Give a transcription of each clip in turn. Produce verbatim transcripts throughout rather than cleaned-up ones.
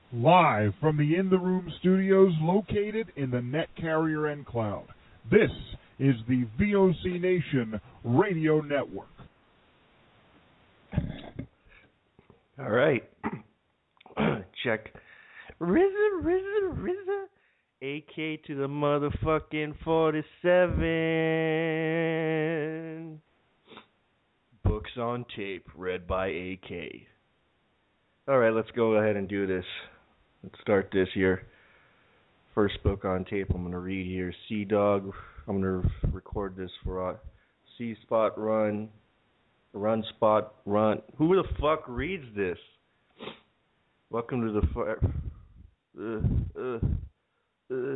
Live from the In the Room studios located in the Net Carrier N Cloud. This is the V O C Nation Radio Network. All right. Check. R Z A, R Z A, R Z A. A K to the motherfucking forty-seven. Books on tape, read by A K. All right, let's go ahead and do this. Let's start this here. First book on tape I'm going to read here. Sea Dog. I'm going to record this for uh, Sea Spot Run. Run Spot Run. Who the fuck reads this? Welcome to the fire. Uh, uh, uh.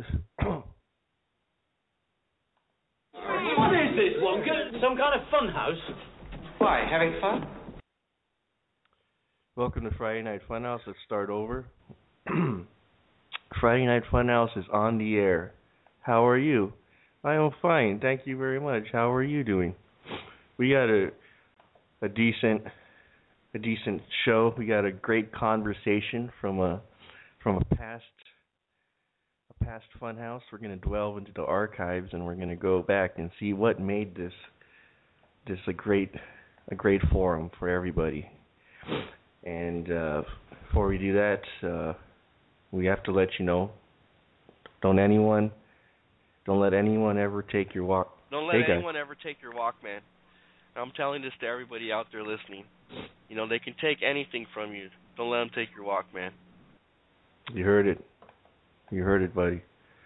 What is this, Wonka? Some kind of fun house? Why, having fun? Welcome to Friday Night Funhouse. Let's start over. Friday Night Funhouse is on the air. How are you? I am fine. Thank you very much. How are you doing? We got a a decent a decent show. We got a great conversation from a from a past a past Funhouse. We're going to delve into the archives and we're going to go back and see what made this this a great a great forum for everybody. And uh, before we do that, uh, we have to let you know, don't anyone, don't let anyone ever take your walk. Don't let hey, anyone ever take your Walkman. I'm telling this to everybody out there listening. You know, they can take anything from you. Don't let them take your Walkman. You heard it. You heard it, buddy.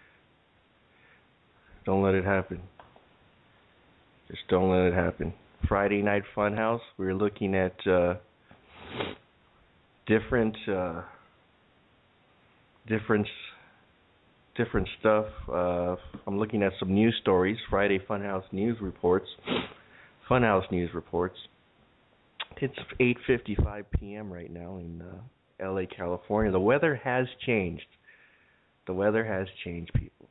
Don't let it happen. Just don't let it happen. Friday Night Funhouse, we're looking at uh, different, uh, different, different stuff. Uh, I'm looking at some news stories. Friday Funhouse news reports. Funhouse news reports. It's eight fifty-five p.m. right now in uh, L A, California. The weather has changed. The weather has changed, people.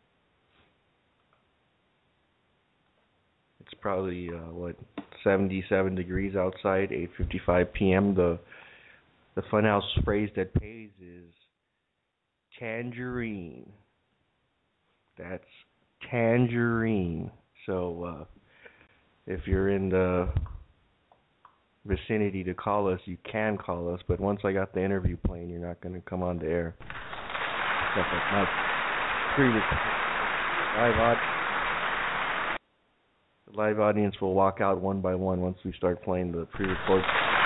It's probably uh, what seventy-seven degrees outside. eight fifty-five p.m. The the Funhouse phrase that pays is tangerine. That's tangerine. So uh, if you're in the vicinity to call us, you can call us. But once I got the interview playing, you're not going to come on the air. Stuff like that. Previous live audience. The live audience will walk out one by one once we start playing the pre-recorded.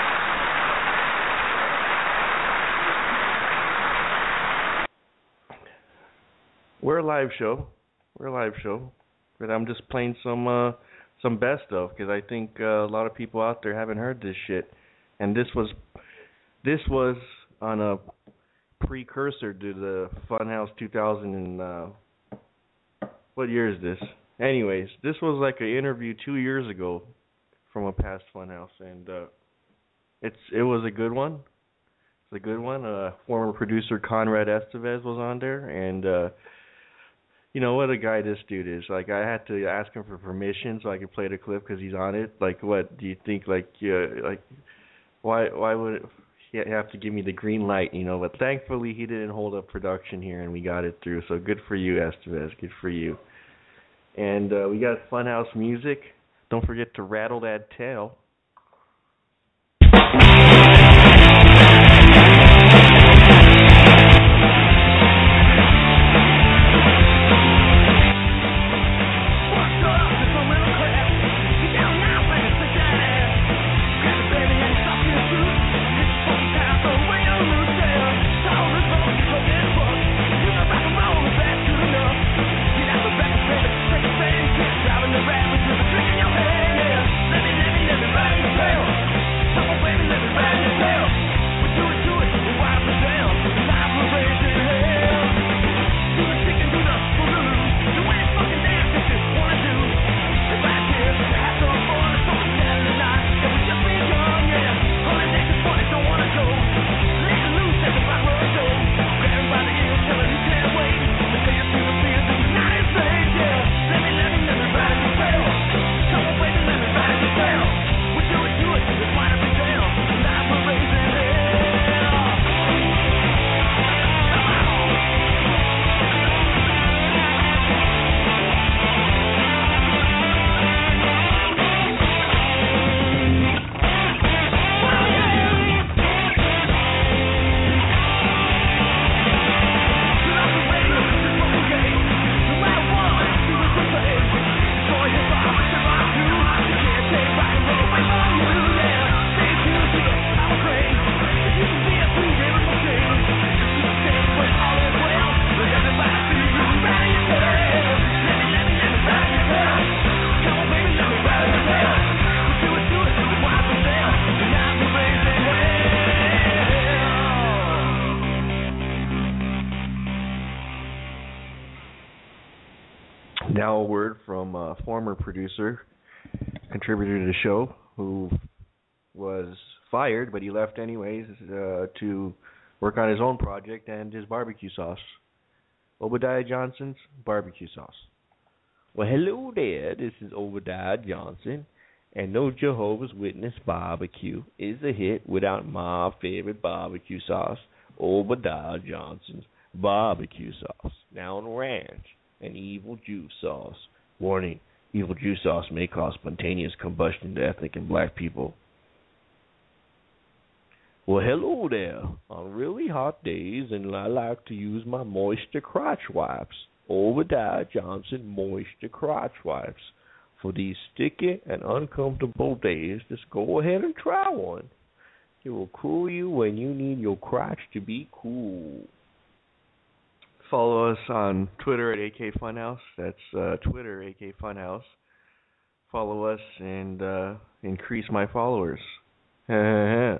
We're a live show. We're a live show. But I'm just playing some uh, some best of because I think uh, a lot of people out there haven't heard this shit. And this was this was on a precursor to the Funhouse two thousand and uh, what year is this? Anyways, this was like an interview two years ago from a past Funhouse, and uh, it's it was a good one. It's a good one. Uh, former producer Conrad Estevez was on there, and uh, you know what a guy this dude is. Like, I had to ask him for permission so I could play the clip because he's on it. Like, what do you think? Like, yeah, like why why would it, he have to give me the green light? You know, but thankfully he didn't hold up production here, and we got it through. So good for you, Estevez. Good for you. And uh, we got Funhouse music. Don't forget to rattle that tail. Driving the rabbits with a drink in your hand, yeah. Let me, let me, let me ride. Now a word from a former producer, contributor to the show, who was fired, but he left anyways uh, to work on his own project and his barbecue sauce. Obadiah Johnson's barbecue sauce. Well, hello there. This is Obadiah Johnson, and no Jehovah's Witness barbecue is a hit without my favorite barbecue sauce, Obadiah Johnson's barbecue sauce. Now on ranch and evil juice sauce. Warning, evil juice sauce may cause spontaneous combustion to ethnic and black people. Well, hello there. On really hot days, and I like to use my moisture crotch wipes. Obadiah Johnson moisture crotch wipes. For these sticky and uncomfortable days, just go ahead and try one. It will cool you when you need your crotch to be cool. Follow us on Twitter at A K Funhouse. That's uh, Twitter, A K Funhouse. Follow us and uh, increase my followers. It's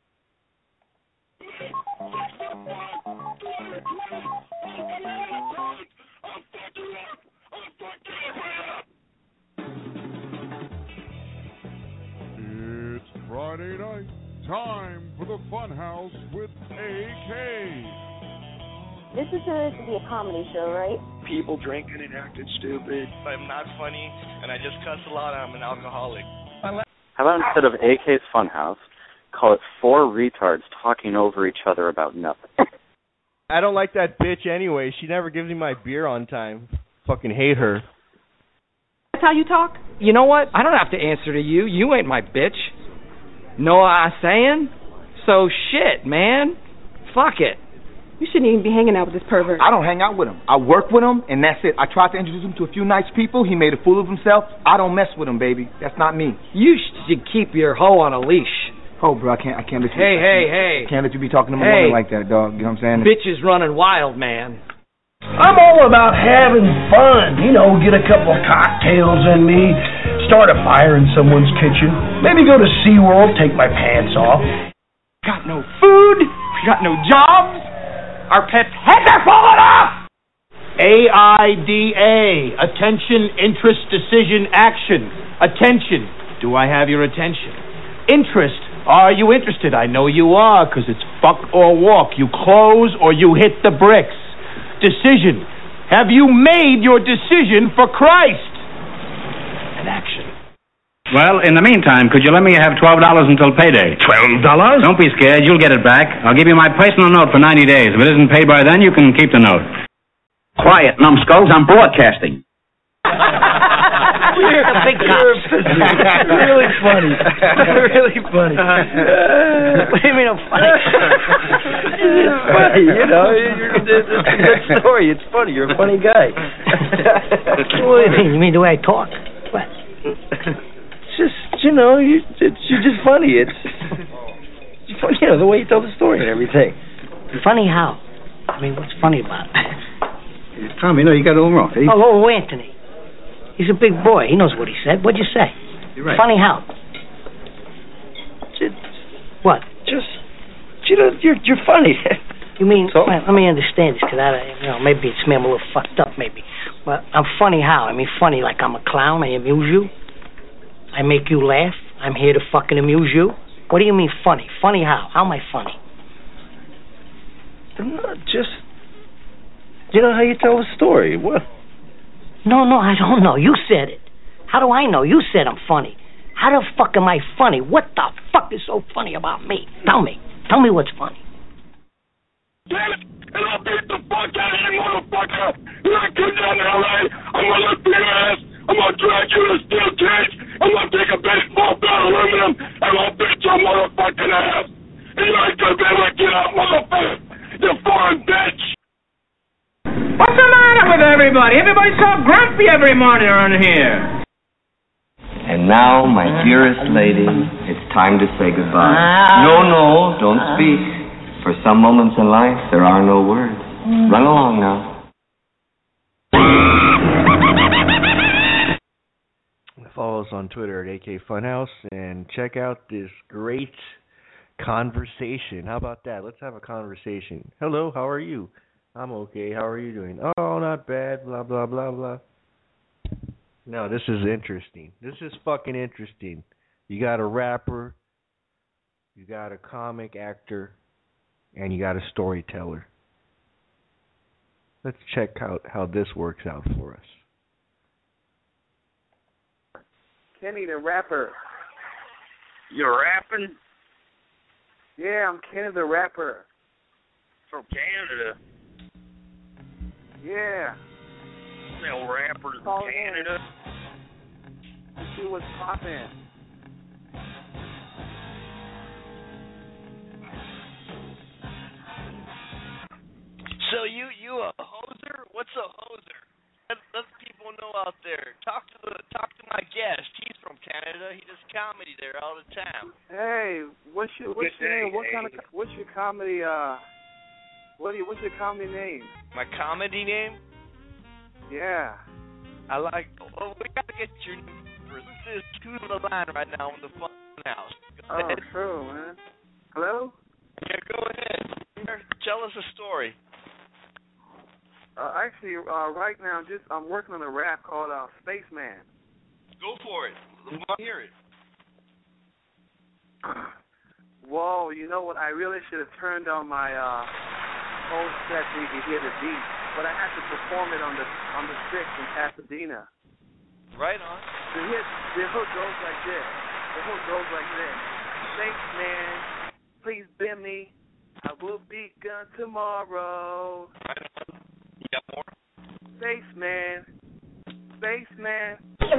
Friday night. Time for the Funhouse with A K. This is supposed to be a comedy show, right? People drinking and acting stupid. I'm not funny, and I just cuss a lot. I'm an alcoholic. How about instead of A K's Funhouse, call it four retards talking over each other about nothing? I don't like that bitch anyway. She never gives me my beer on time. Fucking hate her. That's how you talk? You know what? I don't have to answer to you. You ain't my bitch. Know what I'm saying? So shit, man. Fuck it. You shouldn't even be hanging out with this pervert. I don't hang out with him. I work with him, and that's it. I tried to introduce him to a few nice people. He made a fool of himself. I don't mess with him, baby. That's not me. You should keep your hoe on a leash. Oh, bro, I can't, I can't let you... Hey, hey, hey. I can't let you be talking to me hey. like that, dog. You know what I'm saying? Bitch is running wild, man. I'm all about having fun. You know, get a couple of cocktails in me, start a fire in someone's kitchen, maybe go to SeaWorld, take my pants off. Got no food, got no jobs, our pets' heads are falling off! A I D A, Attention, Interest, Decision, Action. Attention, do I have your attention? Interest, are you interested? I know you are, because it's fuck or walk. You close or you hit the bricks. Decision, have you made your decision for Christ? And action. Well, in the meantime, could you let me have twelve dollars until payday? twelve dollars? Don't be scared. You'll get it back. I'll give you my personal note for ninety days. If it isn't paid by then, you can keep the note. Quiet, numbskulls. I'm broadcasting. You're a big cops. Really funny. Really funny. What do you mean I'm funny? It's funny, you know. It's a good story. It's funny. You're a funny guy. What do you mean? You mean the way I talk? What? It's just, you know, you, it's, you're just funny. It's, it's funny, you know, the way you tell the story and everything. Funny how? I mean, what's funny about it? Tommy, no, you got it all wrong. Oh, oh, Anthony. He's a big boy. He knows what he said. What'd you say? You're right. Funny how? Just, what? Just, you know, you're you're funny. You mean, so? well, let me understand this, because I, you know, maybe it's me, I'm a little fucked up, maybe. But I'm funny how? I mean, funny like I'm a clown, I amuse you. I make you laugh. I'm here to fucking amuse you. What do you mean funny? Funny how? How am I funny? No, just, you know how you tell a story. What? No, no, I don't know. You said it. How do I know? You said I'm funny. How the fuck am I funny? What the fuck is so funny about me? Tell me. Tell me what's funny. Damn it! And I'll beat the fuck out of you, motherfucker! And I come down to L A, I'm gonna lift your ass, I'm gonna drag you to a steel cage, I'm gonna take a baseball bat of aluminum, and I'll beat your motherfucking ass! And you ain't gonna be able to get out, motherfucker! You foreign bitch! What's the matter with everybody? Everybody's so grumpy every morning around here. And now, my dearest lady, it's time to say goodbye. No, no, don't speak. For some moments in life, there are no words. Run along now. Follow us on Twitter at A K Funhouse and check out this great conversation. How about that? Let's have a conversation. Hello, how are you? I'm okay. How are you doing? Oh, not bad. Blah, blah, blah, blah. No, this is interesting. This is fucking interesting. You got a rapper, you got a comic actor, and you got a storyteller. Let's check out how this works out for us. Kenny the rapper. You're rapping? Yeah, I'm Kenny the rapper. From Canada? Yeah. No rappers in Call Canada? Let's see what's poppin'. So you you a hoser? What's a hoser? Let, let people know out there. Talk to the talk to my guest. He's from Canada. He does comedy there all the time. Hey, what's your what's your name? What kind of what's your comedy? Uh, what do you, what's your comedy name? My comedy name? Yeah. I like. Oh, we gotta get your. This is who's on the line right now in the fun house. Go Oh, ahead. true, man. Hello? Yeah, go ahead. Tell us a story. Uh, actually, uh, right now, just I'm working on a rap called uh, Spaceman. Go for it. I want to hear it. Whoa, you know what? I really should have turned on my uh, whole set so you could hear the beat, but I had to perform it on the on the six in Pasadena. Right on. The hit, the hook goes like this. The hook goes like this. Spaceman, please bend me. I will be gone tomorrow. Right on. You got more? Spaceman, Spaceman.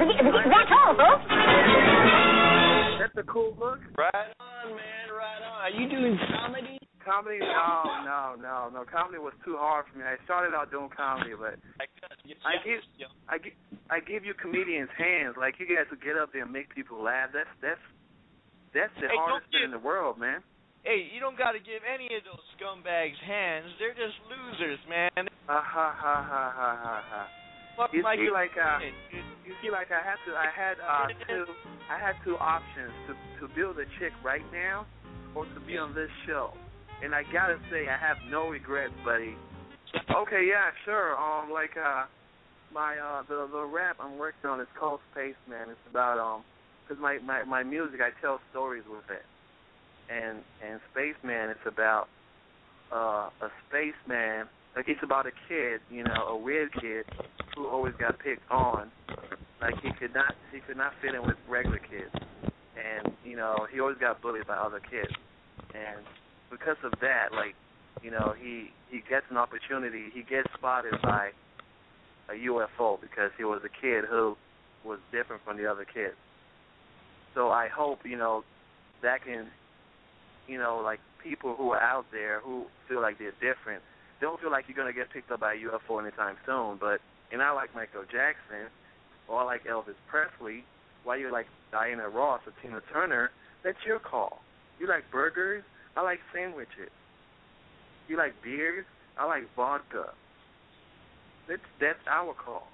That's a cool hook. Right on, man. Right on. Are you doing comedy? Comedy? No, no, no, no. Comedy was too hard for me. I started out doing comedy, but I give, I give, I give you comedians hands. Like you guys would get up there and make people laugh. That's that's that's the Hey, hardest don't thing in the world, man. Hey, you don't got to give any of those scumbags hands. They're just losers, man. Ha ha ha ha ha ha ha. Fuck You my see, kid. like uh, you see, like I had to, I had uh two, I had two options to to build a chick right now, or to be on this show, and I gotta say I have no regrets, buddy. Okay, yeah, sure. Um, like uh, my uh the the rap I'm working on is called Spaceman. It's about um, cause my my my music I tell stories with it, and and Spaceman it's about uh a spaceman. Like, it's about a kid, you know, a weird kid who always got picked on. Like, he could not he could not fit in with regular kids. And, you know, he always got bullied by other kids. And because of that, like, you know, he, he gets an opportunity. He gets spotted by a U F O because he was a kid who was different from the other kids. So I hope, you know, that can, you know, like, people who are out there who feel like they're different, don't feel like you're going to get picked up by a U F O anytime soon, but and I like Michael Jackson, or I like Elvis Presley, while you like Diana Ross or Tina Turner, that's your call. You like burgers, I like sandwiches. You like beers, I like vodka. That's, that's our call.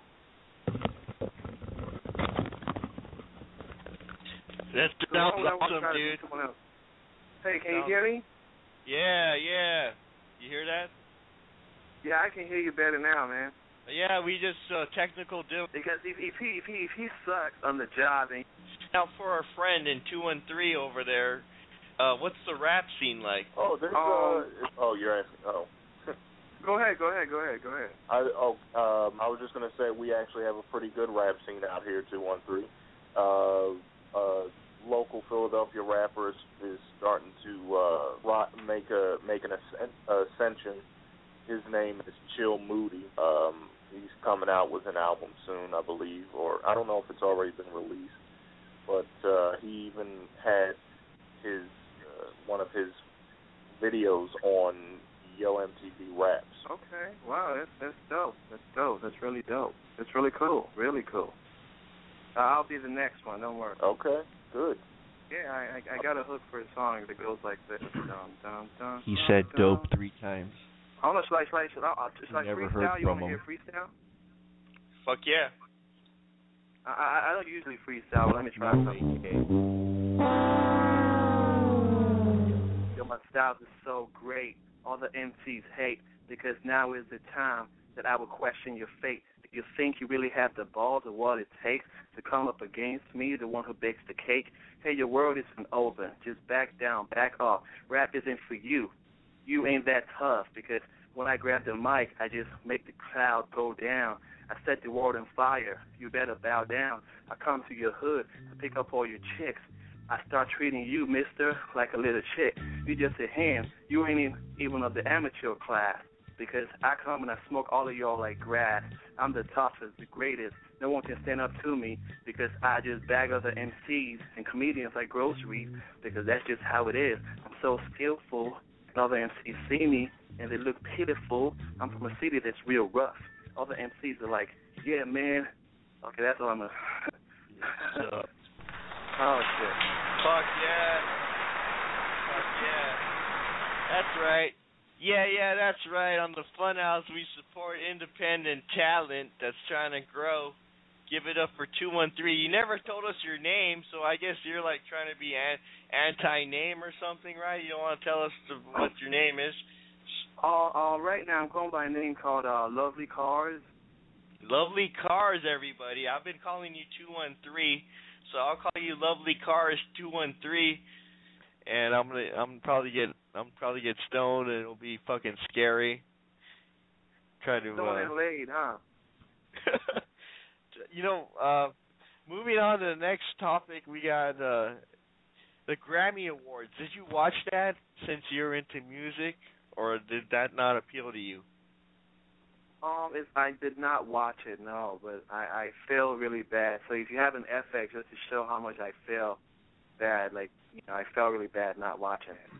That So sounds why would I awesome, try to be dude. someone else? Hey, can you Sounds- hear me? Yeah, yeah. You hear that? Yeah, I can hear you better now, man. Yeah, we just uh, technical deal. Because if, if he if he if he sucks on the job, and Now for our friend in two one three over there, uh, what's the rap scene like? Oh, there's Um, uh, oh, you're asking. Oh, go ahead, go ahead, go ahead, go ahead. I oh, um, I was just gonna say we actually have a pretty good rap scene out here, two one three. Uh, uh, local Philadelphia rapper is, is starting to uh, rock, make a make an ascent, ascension. His name is Chill Moody. Um, he's coming out with an album soon, I believe, or I don't know if it's already been released. But uh, he even had his uh, one of his videos on Yo M T V Raps. Okay, wow, that's that's dope. That's dope. That's really dope. That's really cool. Really cool. Uh, I'll be the next one. Don't worry. Okay, good. Yeah, I I, I got a hook for a song that goes like this. Dum dum dum. He dum, said dum. dope three times. I don't know. Should I should I should I, uh, should I Never freestyle? heard You from want to him. hear freestyle? Fuck yeah. I, I I don't usually freestyle. But let me try something. Yo, my style is so great. All the M Cs hate because now is the time that I will question your fate. The you think you really have the balls or what it takes to come up against me, the one who bakes the cake? Hey, your world isn't over. Just back down, back off. Rap isn't for you. You ain't that tough, because when I grab the mic, I just make the crowd go down. I set the world on fire. You better bow down. I come to your hood to pick up all your chicks. I start treating you, mister, like a little chick. You just a hand. You ain't even of the amateur class, because I come and I smoke all of y'all like grass. I'm the toughest, the greatest. No one can stand up to me, because I just bag other M Cs and comedians like groceries, because that's just how it is. I'm so skillful. Other M Cs see me and they look pitiful. I'm from a city that's real rough. Other M Cs are like, yeah, man. Okay, that's all I'm gonna. Oh shit. Fuck yeah. Fuck yeah. That's right. Yeah, yeah, that's right. On the Funhouse, we support independent talent that's trying to grow. Give it up for two one three. You never told us your name, so I guess you're like trying to be an- anti-name or something, right? You don't want to tell us the, what your name is? Uh, uh, right now I'm going by a name called uh, Lovely Cars. Lovely Cars, everybody. I've been calling you two one three, so I'll call you Lovely Cars two one three, and I'm gonna I'm probably get I'm probably get stoned and it'll be fucking scary. Try to Stoned uh, and laid, huh? You know, uh, moving on to the next topic, we got uh, the Grammy Awards. Did you watch that since you're into music, or did that not appeal to you? Um, it's, I did not watch it, no, but I, I feel really bad. So if you have an F X, just to show how much I feel bad, like, you know, I felt really bad not watching it.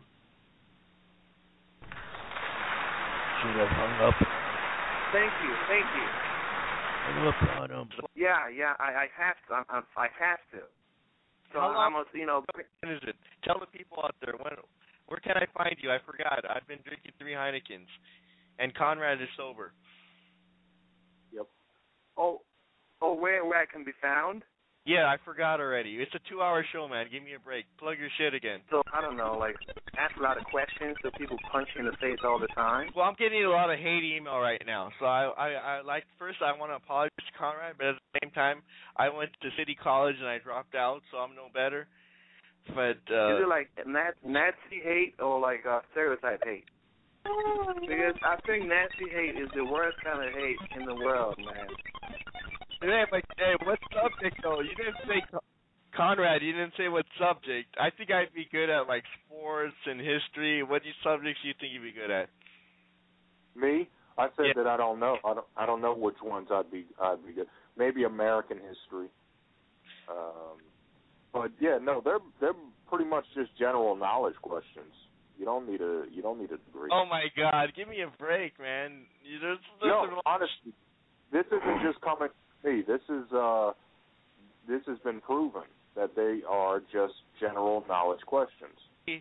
Should have hung up. Thank you, thank you. Hung up on him. Yeah, yeah, I, I have to. I, I, I have to. So How long I'm, a, you know. When is it? Tell the people out there when. Where can I find you? I forgot. I've been drinking three Heinekens, and Conrad is sober. Yep. Oh, oh, where where I can be found? Yeah, I forgot already. It's a two-hour show, man. Give me a break. Plug your shit again. So I don't know, like ask a lot of questions so people punch you in the face all the time. Well, I'm getting a lot of hate email right now. So I, I, I like first I want to apologize to Conrad, but at the same time, I went to City College and I dropped out, so I'm no better. But uh, is it like Nazi hate or like uh, stereotype hate? Because I think Nazi hate is the worst kind of hate in the world, man. Yeah, but hey, what subject though? You didn't say Conrad. You didn't say what subject. I think I'd be good at like sports and history. What subjects do you think you'd be good at? Me? I said Yeah. that I don't know. I don't. I don't know which ones I'd be. I'd be good. Maybe American history. Um, but yeah, no, they're they're pretty much just general knowledge questions. You don't need a. You don't need a degree. Oh my God! Give me a break, man. You just No, honestly, this isn't just coming from me. This is uh, this has been proven that they are just general knowledge questions.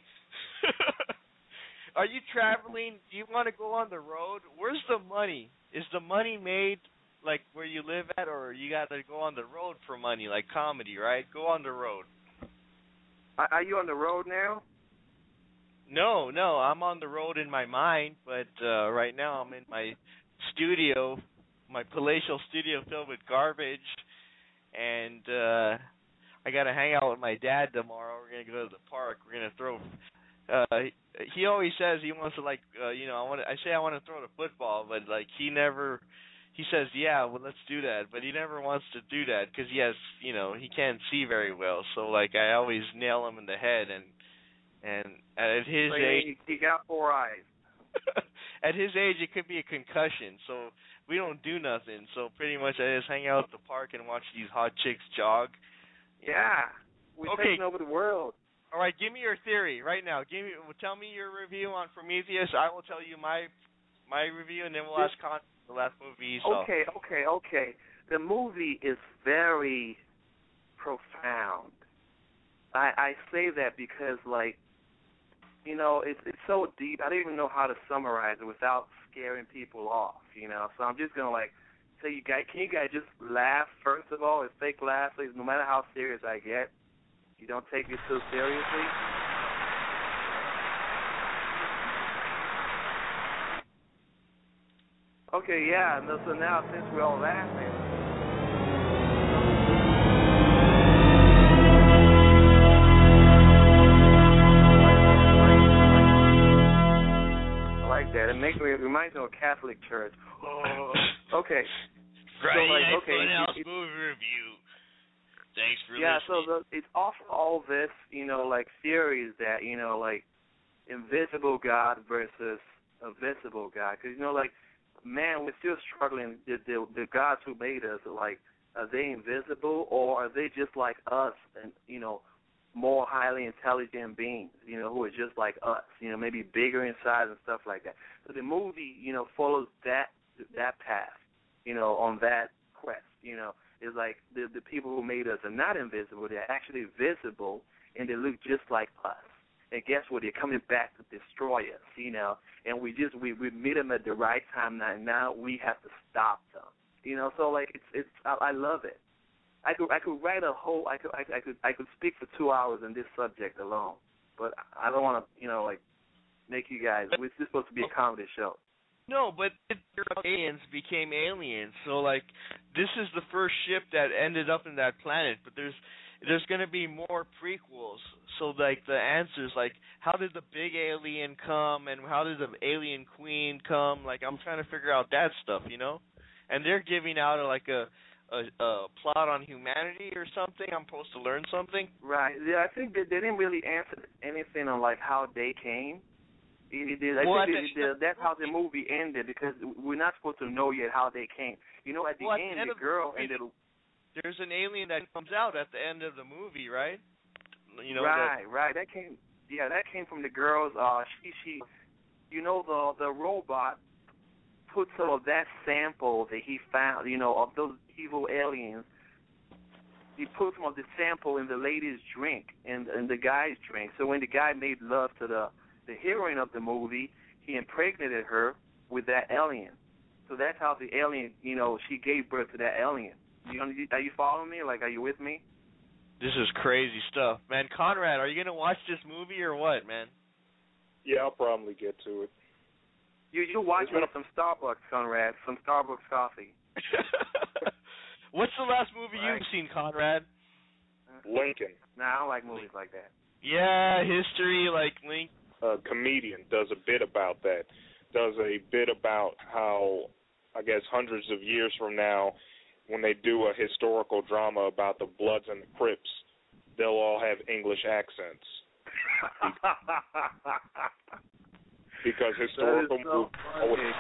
Are you traveling? Do you want to go on the road? Where's the money? Is the money made like where you live at, or you got to go on the road for money, like comedy, right? Go on the road. Are, are you on the road now? No, no, I'm on the road in my mind, but uh, right now I'm in my studio, my palatial studio filled with garbage, and uh, I got to hang out with my dad tomorrow. We're going to go to the park. We're going to throw. Uh, he always says he wants to, like, uh, you know, I want. I say I want to throw the football, but like he never. He says, yeah, well, let's do that, but he never wants to do that because he has, you know, he can't see very well. So like I always nail him in the head and. And at his like, age, he got four eyes. At his age, it could be a concussion. So we don't do nothing. So pretty much, I just hang out at the park and watch these hot chicks jog. Yeah, we're okay. taking over the world. All right, give me your theory right now. Give me, tell me your review on Prometheus. I will tell you my my review, and then we'll ask Con the last movie he saw. Okay, okay, okay. The movie is very profound. I I say that because like. You know, it's it's so deep. I don't even know how to summarize it without scaring people off. You know, so I'm just gonna like say, you guys, can you guys just laugh first of all? It's fake laugh, please. No matter how serious I get, you don't take it so seriously. Okay, yeah. No, so now since we're all laughing. I like that. It makes me. It reminds me of Catholic Church. Oh. Okay. Friday so, like, Night okay, Funhouse it, it, movie review. Thanks for yeah, listening. so the, it's off all this, you know, like theories that, you know, like invisible God versus a visible God. Because, you know, like, man, we're still struggling. The, the, the gods who made us, like, are they invisible or are they just like us and, you know, more highly intelligent beings, you know, who are just like us, you know, maybe bigger in size and stuff like that. So the movie, you know, follows that that path, you know, on that quest, you know. It's like the the people who made us are not invisible. They're actually visible, and they look just like us. And guess what? They're coming back to destroy us, you know. And we just we, we meet them at the right time now. And now we have to stop them, you know. So like it's it's I, I love it. I could I could write a whole I could I, I could I could speak for two hours on this subject alone. But I don't want to you know like make you guys. This is supposed to be a comedy show. No, but aliens became aliens. So, like, this is the first ship that ended up in that planet. But there's there's going to be more prequels. So, like, the answers, like, how did the big alien come and how did the alien queen come? Like, I'm trying to figure out that stuff, you know? And they're giving out, a, like, a, a, a plot on humanity or something. I'm supposed to learn something. Right. Yeah, I think that they didn't really answer anything on, like, how they came. It, it, I well, think it, it, that's how the movie ended because we're not supposed to know yet how they came. You know, at the well, end, at the, the girl the ended. There's an alien that comes out at the end of the movie, right? You know. Right, that, right. That came. Yeah, that came from the girls. Uh, she, she, you know, the the robot put some of that sample that he found. You know, of those evil aliens. He put some of the sample in the lady's drink and and the guy's drink. So when the guy made love to the the heroine of the movie, he impregnated her with that alien. So that's how the alien, you know, she gave birth to that alien. You, are you following me? Like, are you with me? This is crazy stuff. Man, Conrad, are you going to watch this movie or what, man? Yeah, I'll probably get to it. You you watch it with some Starbucks, Conrad, some Starbucks coffee. What's the last movie right. you've seen, Conrad? Lincoln. Nah, I don't like movies like that. Yeah, history, like Lincoln. A comedian does a bit about that, does a bit about how, I guess, hundreds of years from now, when they do a historical drama about the Bloods and the Crips, they'll all have English accents. Because historical that is so movies...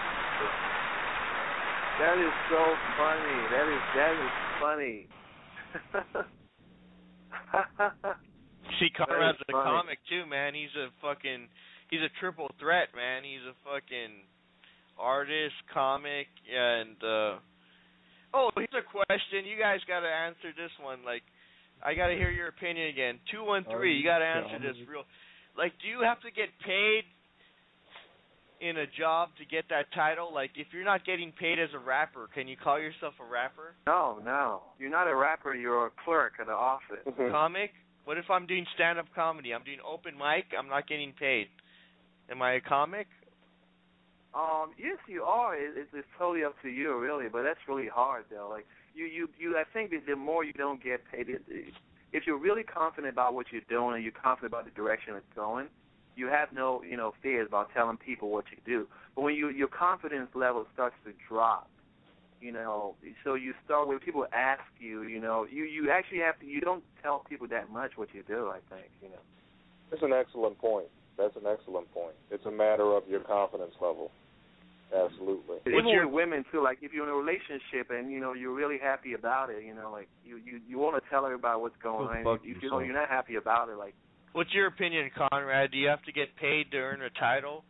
That is so funny. That is, that is funny. See, Conrad's a comic too, man. He's a fucking, he's a triple threat, man. He's a fucking artist, comic, and uh oh, here's a question. You guys got to answer this one. Like, I got to hear your opinion again. Two one three. You got to answer this real. Like, do you have to get paid in a job to get that title? Like, if you're not getting paid as a rapper, can you call yourself a rapper? No, no. You're not a rapper. You're a clerk at the office. Comic? What if I'm doing stand-up comedy? I'm doing open mic. I'm not getting paid. Am I a comic? Um, yes, you are. It, it's, it's totally up to you, really. But that's really hard, though. Like you, you, you. I think that the more you don't get paid, it, it, if you're really confident about what you're doing and you're confident about the direction it's going, you have no, you know, fears about telling people what you do. But when you, your confidence level starts to drop, you know, so you start when people ask you, you know, you, you actually have to. You don't tell people that much what you do. I think, you know. That's an excellent point. That's an excellent point. It's a matter of your confidence level. Absolutely. Even with women too, like if you're in a relationship and you know you're really happy about it, you know, like you you, you want to tell everybody what's going on. Fuck If you know you're not happy about it, like. What's your opinion, Conrad? Do you have to get paid to earn a title?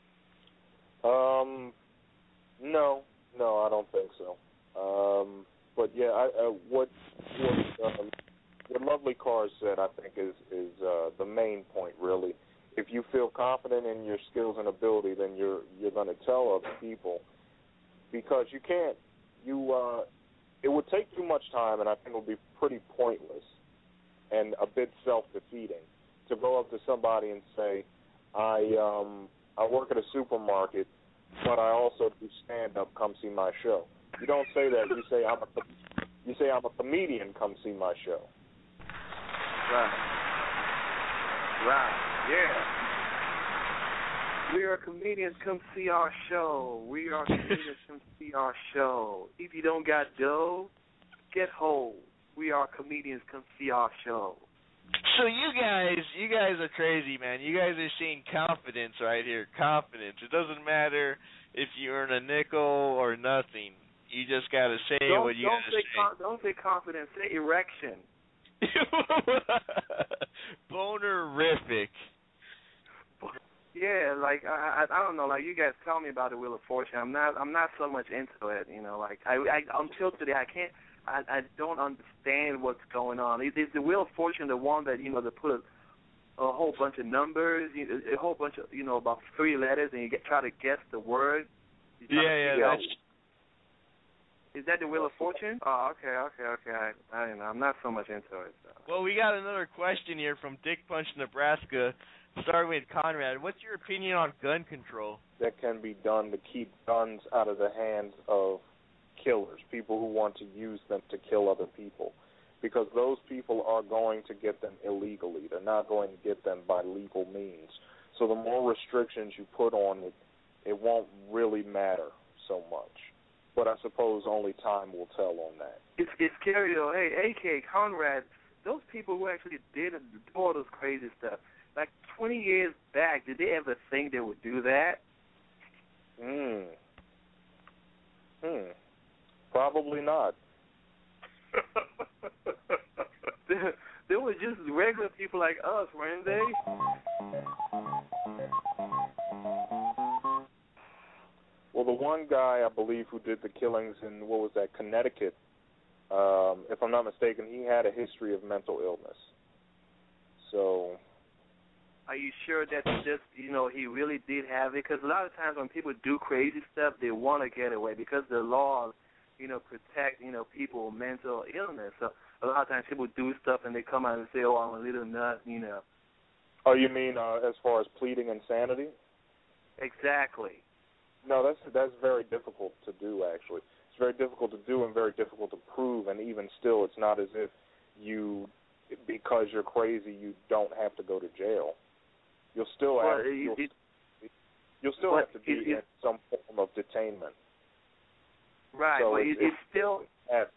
Um, no, no, I don't think so. Um, but yeah, I, uh, what what um, what Lovely Cars said, I think, is is uh, the main point, really. If you feel confident in your skills and ability, then you're you're going to tell other people, because you can't. You uh, it would take too much time, and I think it would be pretty pointless and a bit self-defeating to go up to somebody and say, I um I work at a supermarket. but I also do stand up. Come see my show. You don't say that. You say I'm a you say I'm a comedian. Come see my show. Right. Right. Yeah. We are comedians. Come see our show. We are comedians. Come see our show. If you don't got dough, get hold. We are comedians. Come see our show. So you guys, you guys are crazy, man. You guys are seeing confidence right here. Confidence. It doesn't matter if you earn a nickel or nothing. You just gotta say don't, what you don't gotta say. say. Con- don't say confidence. Say erection. Bonerific. Yeah, like I, I, I don't know. Like you guys tell me about the Wheel of Fortune. I'm not, I'm not so much into it. You know, like I, I until today, I can't. I, I don't understand what's going on. Is, is the Wheel of Fortune the one that, you know, they put a, a whole bunch of numbers, you know, a whole bunch of, you know, about three letters, and you get try to guess the word? Yeah, yeah, that's... Is that the Wheel of Fortune? Oh, okay, okay, okay. I, I don't know. I'm not so much into it. So. Well, we got another question here from Dick Punch, Nebraska. Starting with Conrad. What's your opinion on gun control? That can be done to keep guns out of the hands of killers, people who want to use them to kill other people, because those people are going to get them illegally. They're not going to get them by legal means. So the more restrictions you put on it, it won't really matter so much. But I suppose only time will tell on that. It's, it's scary though. Hey, A K, Conrad, those people who actually did all those crazy stuff, like twenty years back, did they ever think they would do that? Hmm. Hmm. Probably not. they, they were just regular people like us, weren't they? Well, the one guy, I believe, who did the killings in, what was that, Connecticut, um, if I'm not mistaken, he had a history of mental illness. So... Are you sure that's just, you know, he really did have it? Because a lot of times when people do crazy stuff, they want to get away because the laws, you know, protect, you know, people with mental illness. So a lot of times people do stuff and they come out and say, oh, I'm a little nut, you know. Oh, you mean uh, as far as pleading insanity? Exactly. No, that's that's very difficult to do, actually. It's very difficult to do and very difficult to prove, and even still, it's not as if you, because you're crazy, you don't have to go to jail. You'll still well, have, it, you'll, it, you'll still have to be it, it, in some form of detainment. Right, so but it's, it, it's still... It's,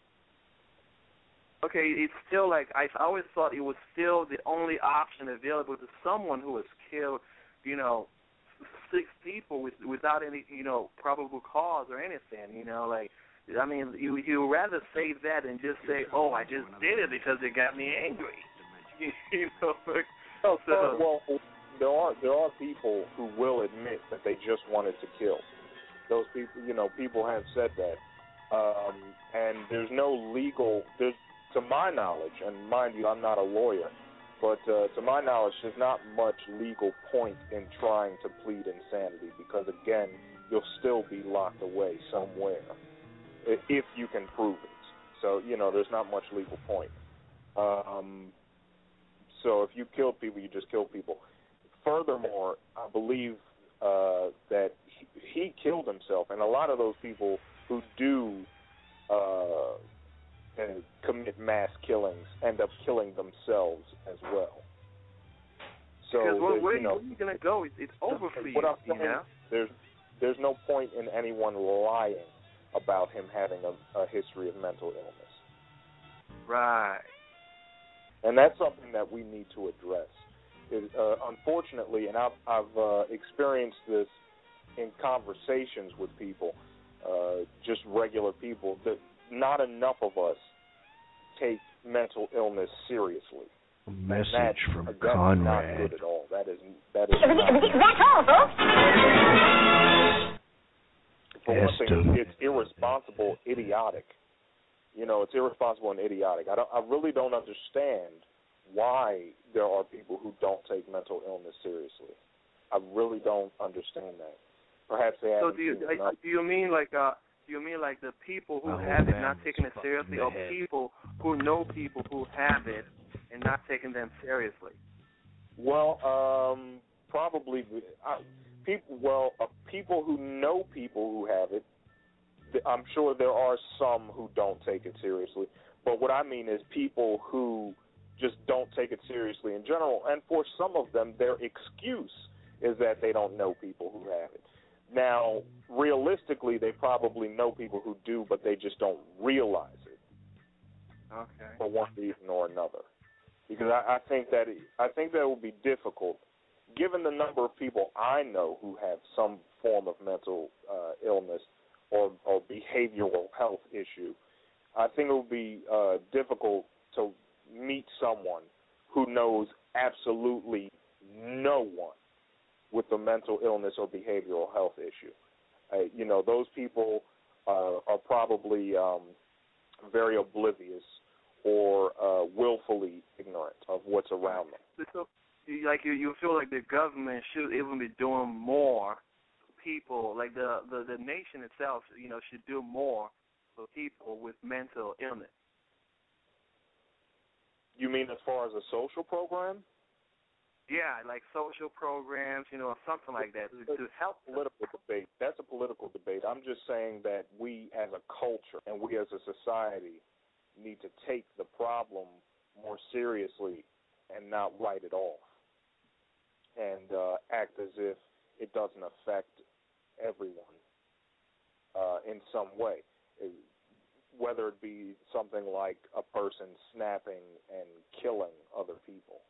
okay, it's still like, I always thought it was still the only option available to someone who has killed, you know, six people with, without any, you know, probable cause or anything, you know, like, I mean, you you rather say that than just say, oh, I just did it because it got me angry. you know, Oh, so, well, there are there are people who will admit that they just wanted to kill. Those people, you know, people have said that, um, and there's no legal. There's, to my knowledge, and mind you, I'm not a lawyer, but uh, to my knowledge, there's not much legal point in trying to plead insanity because, again, you'll still be locked away somewhere if you can prove it. So, you know, there's not much legal point. Um, So if you kill people, you just kill people. Furthermore, I believe uh, that he, he killed himself, and a lot of those people who do uh, commit mass killings end up killing themselves as well. So because where, where, you know, where are you going to go? It's, it's over for you, what I'm saying, you know? There's, there's no point in anyone lying about him having a, a history of mental illness. Right. And that's something that we need to address. It, uh, unfortunately, and I've, I've uh, experienced this in conversations with people, uh, just regular people, that not enough of us take mental illness seriously. A message that, from that's Conrad. Not good at all. That is that is. Not That's all, folks. For one thing, it's irresponsible, idiotic. You know, it's irresponsible and idiotic. I don't. I really don't understand why there are people who don't take mental illness seriously. I really don't understand that. Perhaps they haven't. So do you seen uh, enough. do you mean like uh do you mean like the people who My have whole it not taking it seriously, or head. people who know people who have it and not taking them seriously? Well, um, probably. I, people, well, uh, people who know people who have it, I'm sure there are some who don't take it seriously. But what I mean is people who just don't take it seriously in general. And for some of them, their excuse is that they don't know people who have it. Now, realistically, they probably know people who do, but they just don't realize it. Okay. For one reason or another. Because I, I think that it, I think that it would be difficult, given the number of people I know who have some form of mental uh, illness or, or behavioral health issue. I think it would be uh, difficult to meet someone who knows absolutely no one with a mental illness or behavioral health issue. Uh, you know, those people uh, are probably um, very oblivious or uh, willfully ignorant of what's around them. So, like you, you feel like the government should even be doing more for people, like the, the, the nation itself, you know, should do more for people with mental illness. You mean as far as a social program? Yeah, like social programs, you know, or something like that to, to help them. Political debate. That's a political debate. I'm just saying that we as a culture and we as a society need to take the problem more seriously and not write it off and uh, act as if it doesn't affect everyone uh, in some way. Whether it be something like a person snapping and killing other people.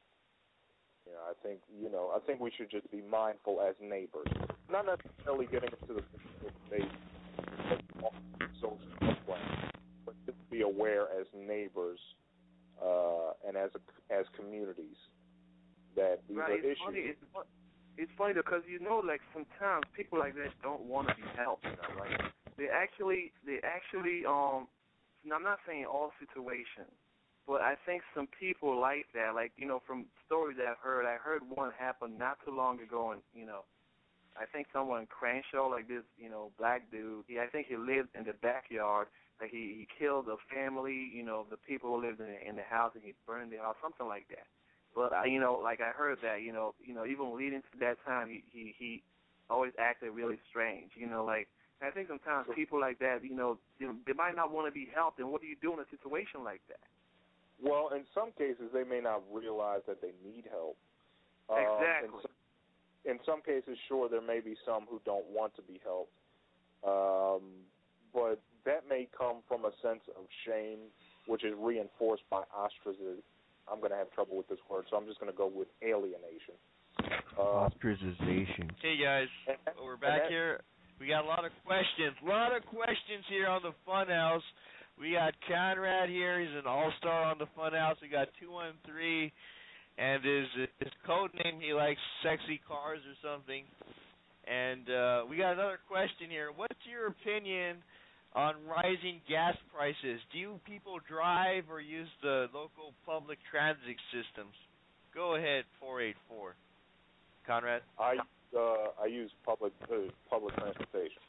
You know, I think you know, I think we should just be mindful as neighbors, not necessarily getting into the debate of social plan, but just be aware as neighbors uh, and as a, as communities that these right, are it's issues. Funny, it's, it's funny because you know, like sometimes people like that don't want to be helped. You know, like they actually, they actually, um, I'm not saying all situations. But I think some people like that, like, you know, from stories I've heard, I heard one happen not too long ago, and, you know, I think someone in Crenshaw, like this, you know, black dude, he, I think he lived in the backyard, like he, he killed the family, you know, the people who lived in the, in the house, and he burned the house, something like that. But, I, you know, like I heard that, you know, you know, even leading to that time, he, he, he always acted really strange, you know, like, I think sometimes people like that, you know, they, they might not want to be helped, and what do you do in a situation like that? Well, in some cases, they may not realize that they need help. Exactly. Um, in, some, in some cases, sure, there may be some who don't want to be helped. Um, but that may come from a sense of shame, which is reinforced by ostracization. I'm going to have trouble with this word, so I'm just going to go with alienation. Uh, Ostracization. Hey, guys. Well, we're back that, here. We got a lot of questions. A lot of questions here on the Funhouse. We got Conrad here. He's an all-star on the Funhouse. We got two one three, and his his code name, he likes sexy cars or something. And uh, we got another question here. What's your opinion on rising gas prices? Do you people drive or use the local public transit systems? Go ahead, four eight four. Conrad? I uh, I use public uh, public transportation.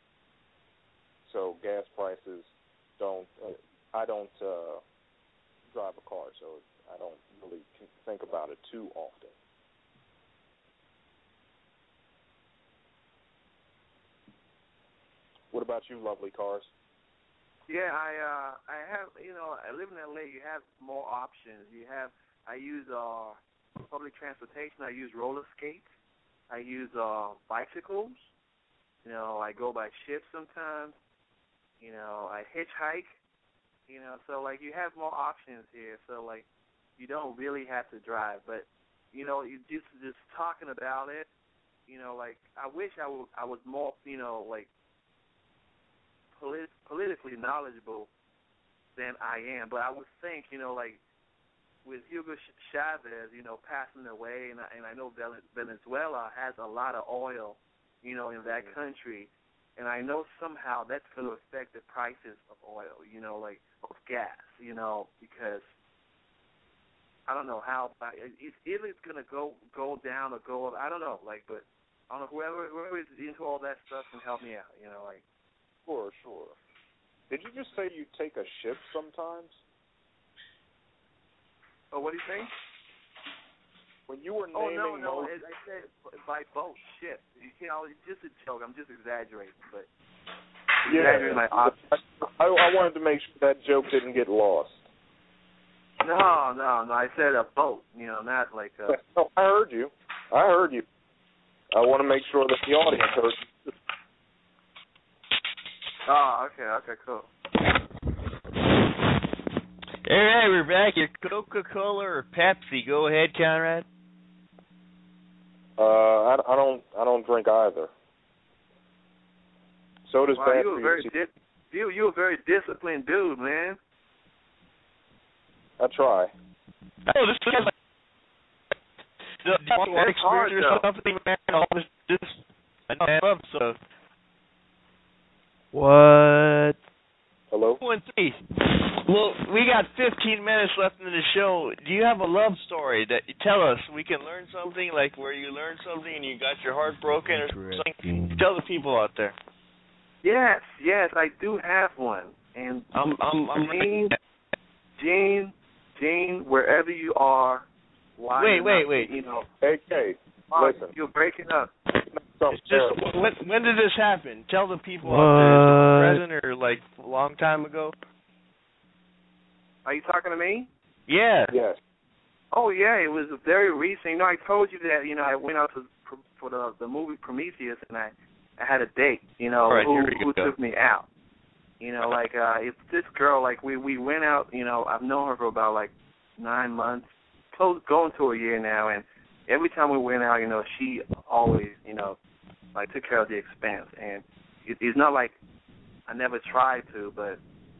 So gas prices don't. Uh, I don't uh, drive a car, so I don't really think about it too often. What about you, lovely cars? Yeah, I uh, I have. You know, I live in L A. You have more options. You have. I use uh, public transportation. I use roller skates. I use uh, bicycles. You know, I go by shift sometimes. You know, I hitchhike. You know, so like you have more options here. So like, you don't really have to drive. But you know, you just just talking about it. You know, like I wish I w- I was more. You know, like polit- politically knowledgeable than I am. But I would think, you know, like with Hugo Chavez, you know, passing away, and I, and I know Venezuela has a lot of oil, you know, in that country. And I know somehow that's going to affect the prices of oil, you know, like of gas, you know, because I don't know how, if it's going to go go down or go up, I don't know, like, but I don't know, whoever, whoever is into all that stuff can help me out, you know, like. Sure, sure. Did you just say you take a shift sometimes? Oh, what do you think? when you were Oh naming no, no, most, I I said by both ships. You know, it's just a joke. I'm just exaggerating, but yeah, exaggerating my options. I, I wanted to make sure that joke didn't get lost. No, no, no. I said a boat. You know, not like a. No, I heard you. I heard you. I want to make sure that the audience heard you. Oh, okay, okay, cool. All right, we're back. Your Coca-Cola or Pepsi? Go ahead, Conrad. Uh, I, I don't, I don't drink either. So does wow, bad you a for very you. di- you you a very disciplined dude, man. I try. Oh, this is like the the It's hard, or though. something, man. All this, this I know I love stuff. What? Hello? One three. Well, we got fifteen minutes left in the show. Do you have a love story that you tell us? We can learn something, like where you learned something and you got your heart broken or something. Tell the people out there. Yes, yes, I do have one. And I'm, I'm, I'm Gene, Gene, Gene, wherever you are, why wait, you're wait, not, wait. You know, hey, Kay, Mark, listen. you're breaking up. It's just, when, when did this happen? Tell the people out there. Is it present or like a long time ago? Are you talking to me? Yeah. Yes. Oh yeah, it was very recent. You know, I told you that. You know, I went out to for the the movie Prometheus, and I I had a date. You know, right, who who go. took me out. You know, like uh, it's this girl. Like we we went out. You know, I've known her for about like nine months, close going to a year now, and every time we went out, you know, she always, you know, like took care of the expense, and it, it's not like I never tried to, but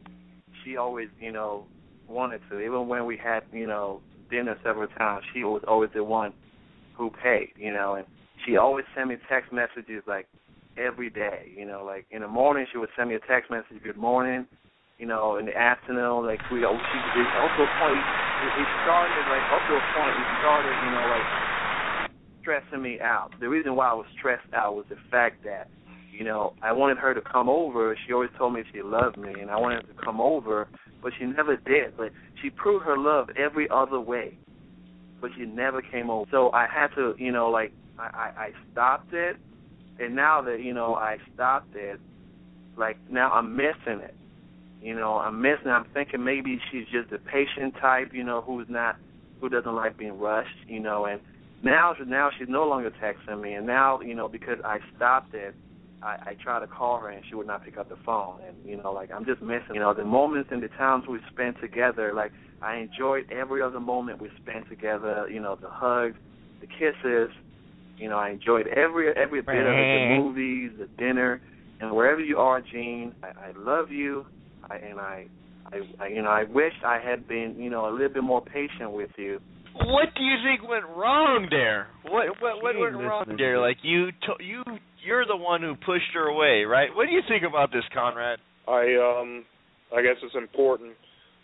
she always, you know, wanted to. Even when we had, you know, dinner several times, she was always the one who paid, you know, and she always sent me text messages like every day, you know, like in the morning she would send me a text message, good morning, you know, in the afternoon, like we, she, it, up to a point, it, it started like up to a point, it started, you know, like stressing me out. The reason why I was stressed out was the fact that, you know, I wanted her to come over. She always told me she loved me, and I wanted her to come over, but she never did. But she proved her love every other way, but she never came over. So I had to, you know, like, I, I, I stopped it, and now that, you know, I stopped it, like, now I'm missing it. You know, I'm missing it. I'm thinking maybe she's just the patient type, you know, who's not, who doesn't like being rushed, you know, and now, now she's no longer texting me, and now, you know, because I stopped it, I, I try to call her and she would not pick up the phone. And, you know, like, I'm just missing, you know, the moments and the times we spent together. Like, I enjoyed every other moment we spent together, you know, the hugs, the kisses. You know, I enjoyed every every bit of it, the movies, the dinner. And wherever you are, Gene, I, I love you. I, and, I, I, I, you know, I wish I had been, you know, a little bit more patient with you. What do you think went wrong there? What what what went wrong there? Like you to, you you're the one who pushed her away, right? What do you think about this, Conrad? I um I guess it's important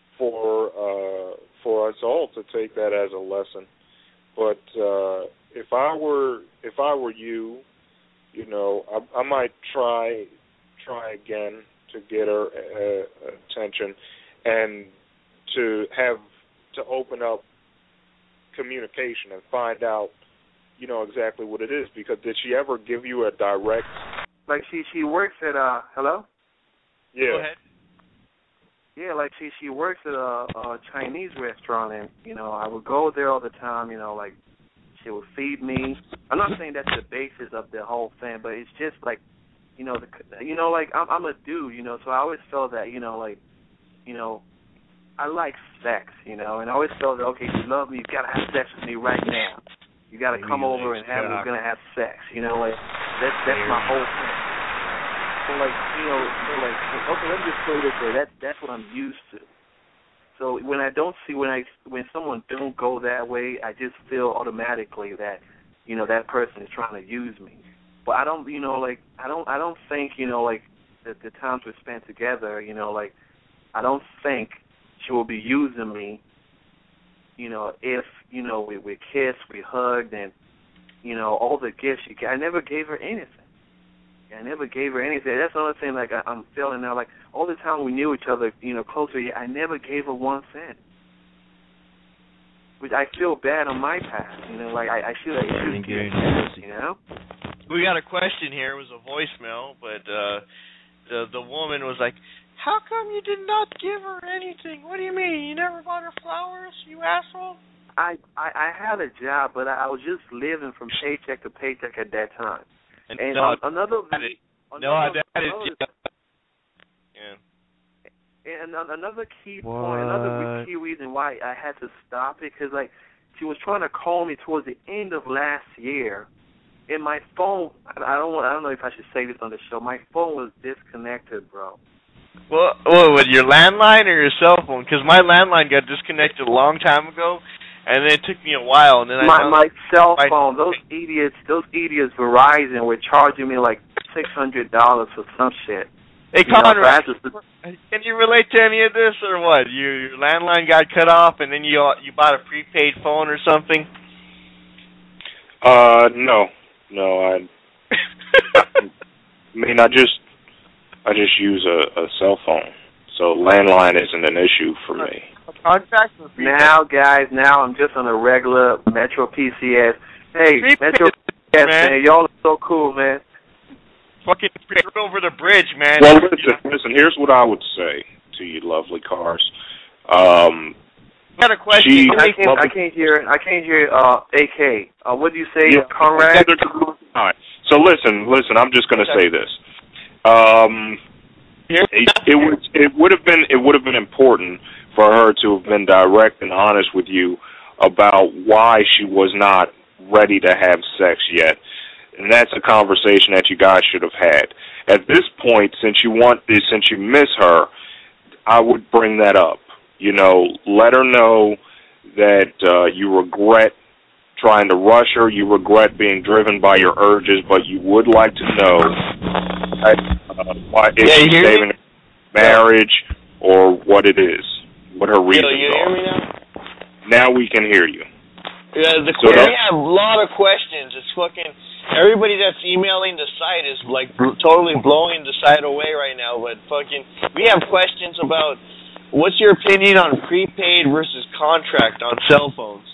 for uh for us all to take that as a lesson. But uh if I were if I were you, you know, I, I might try try again to get her uh, attention and to have to open up communication and find out, you know, exactly what it is. Because did she ever give you a direct? Like she she works at uh hello. Yeah. Go ahead. Yeah, like she she works at a, a Chinese restaurant, and you know I would go there all the time. You know, like she would feed me. I'm not saying that's the basis of the whole thing, but it's just like, you know, the you know like I'm I'm a dude, you know, so I always felt that, you know, like, you know, I like sex, you know, and I always felt that, okay, if you love me, you gotta have sex with me right now. You gotta come over and have we're gonna have sex, you know, like that's that's my whole thing. So like, you know, so like, okay, let me just put it this way. That's that's what I'm used to. So when I don't see when I when someone don't go that way, I just feel automatically that, you know, that person is trying to use me. But I don't, you know, like I don't I don't think, you know, like the, the times we spent together, you know, like I don't think she will be using me, you know, if, you know, we, we kissed, we hugged, and, you know, all the gifts she gave. I never gave her anything. I never gave her anything. That's another thing, like, I, I'm feeling now, like, all the time we knew each other, you know, closer, I never gave her one cent. which I feel bad on my past. You know, like I, I should I should get, you know. We got a question here. It was a voicemail, but uh, the the woman was like, "How come you did not give her anything? What do you mean? You never bought her flowers, you asshole?" I, I, I had a job, but I was just living from paycheck to paycheck at that time. And, and no, um, another, it, another, no, that another, is yeah. And another key what? point, another key reason why I had to stop it, because like she was trying to call me towards the end of last year, and my phone, I don't want, I don't know if I should say this on the show. My phone was disconnected, bro. Well, well, with your landline or your cell phone? Because my landline got disconnected a long time ago. And then it took me a while, and then my I my cell my, phone. Those idiots, those idiots, Verizon were charging me like six hundred dollars for some shit. Hey, you know, Conrad, so just, can you relate to any of this or what? Your, your landline got cut off, and then you you bought a prepaid phone or something? Uh, no, no. I, I mean, I just I just use a, a cell phone, so landline isn't an issue for me. Contract now, guys, now I'm just on a regular Metro P C S. Hey, Metro P C S, man. man, y'all are so cool, man. Fucking over the bridge, man. Well, listen, listen, here's what I would say to you, lovely cars. Um, I got a question. She, I can't, I can't hear, I can't hear, uh, A K. Uh, what do you say, yeah, Conrad? All right. So listen, listen, I'm just going to say this. Um, it, it would, it would have been, it would have been important for her to have been direct and honest with you about why she was not ready to have sex yet. And that's a conversation that you guys should have had. At this point, since you want this, since you miss her, I would bring that up. You know, let her know that uh, you regret trying to rush her, you regret being driven by your urges, but you would like to know that, uh, why is yeah, she saving marriage or what it is. What her reasons Yo, you are. hear me now? Now we can hear you. Yeah, the so we have a lot of questions. It's fucking everybody that's emailing the site is like totally blowing the site away right now. But fucking, we have questions about what's your opinion on prepaid versus contract on cell phones?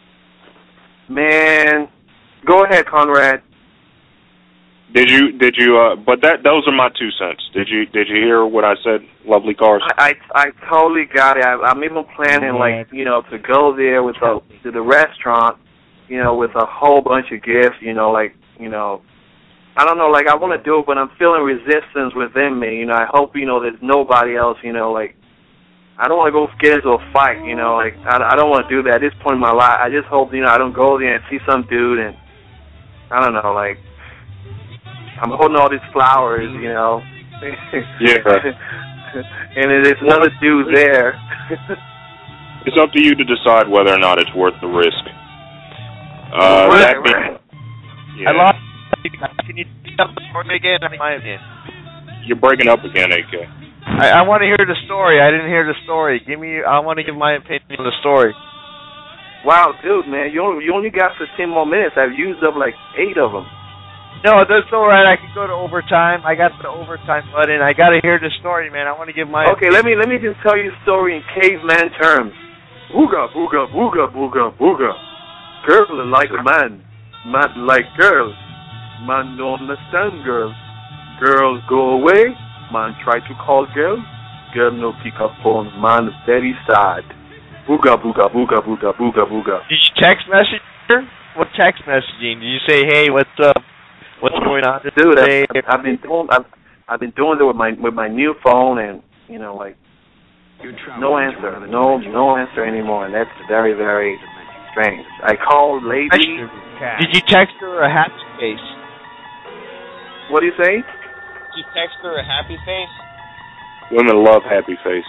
Man, go ahead, Conrad. Did you did you? Uh, but that those are my two cents. Did you did you hear what I said? Lovely cars. I I, I totally got it. I, I'm even planning, like, you know, to go there with a to the restaurant, you know, with a whole bunch of gifts. You know, like, you know, I don't know, like, I want to do it, but I'm feeling resistance within me. You know, I hope, you know, there's nobody else. You know, like, I don't want to go get into a fight. You know, like, I I don't want to do that at this point in my life. I just hope, you know, I don't go there and see some dude and I don't know, like. I'm holding all these flowers, you know. Yeah. And there's another dude there. It's up to you to decide whether or not it's worth the risk. Uh, right, that being, right. Yeah. I lost. Can you tell the story again? My opinion. You're breaking up again, A K. I, I want to hear the story. I didn't hear the story. Give me. I want to give my opinion on the story. Wow, dude, man, you only, you only got fifteen more minutes. I've used up like eight of them. No, that's all right. I can go to overtime. I got the overtime button. I got to hear the story, man. I want to give my... Okay, let me let me just tell you a story in caveman terms. Booga, booga, booga, booga, booga. Girl like man. Man like girl. Man don't understand girls. Girls go away. Man try to call girl. Girl no pick up phone. Man very sad. Booga, booga, booga, booga, booga, booga. Did you text message her? What text messaging? Did you say, hey, what's up? What's going on? Dude, I've, I've been doing I've, I've been doing it with my with my new phone, and you know, like, no answer, no no answer anymore, and that's very very strange. I called lately. Did you text her a happy face? What do you say? Did you text her a happy face? Women love happy face.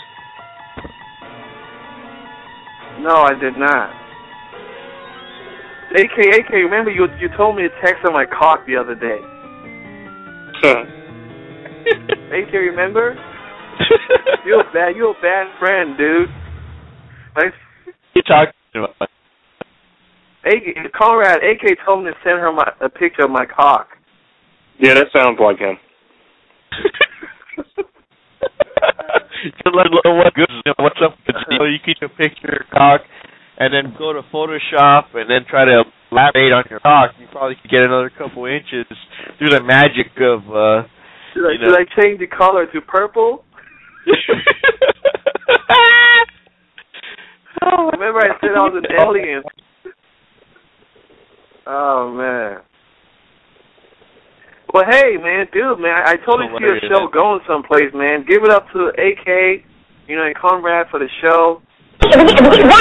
No, I did not. A K, A K, remember you you told me to text her my cock the other day. A K, remember? You're a bad, you're a bad friend, dude. Like, you talking about? A K, Conrad, A K told me to send her my, a picture of my cock. Yeah, that sounds like him. What's up with you? You keep a picture of your cock and then go to Photoshop and then try to elaborate on your talk, you probably could get another couple inches through the magic of, uh, should I, you know. should I change the color to purple? Oh, remember I said I was an alien. Oh, man. Well, hey, man, dude, man, I totally see your show going someplace, man. Give it up to A K, you know, and Conrad for the show. It, it's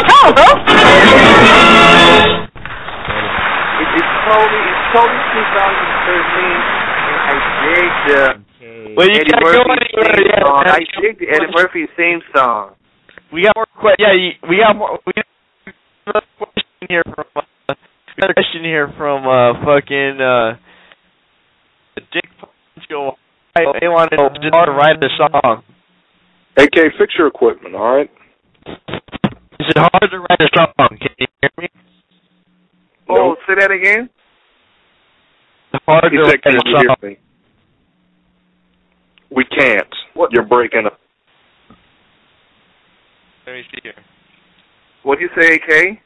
totally, it's totally twenty thirteen, and I dig the well, you Eddie can't Murphy go anywhere theme yet. song. I dig the Eddie Murphy theme song. We got more que- yeah, we got more. We got another question here from uh, another question here from uh, fucking uh, Dick Poncho. They wanted to write the song. A K, fix your equipment, all right? Is it hard to write a song? Can you hear me? Oh, no. Say that again. It's hard he to said, write a can you song. hear me? We can't. What? You're breaking up. Let me see here. What do you say, A K?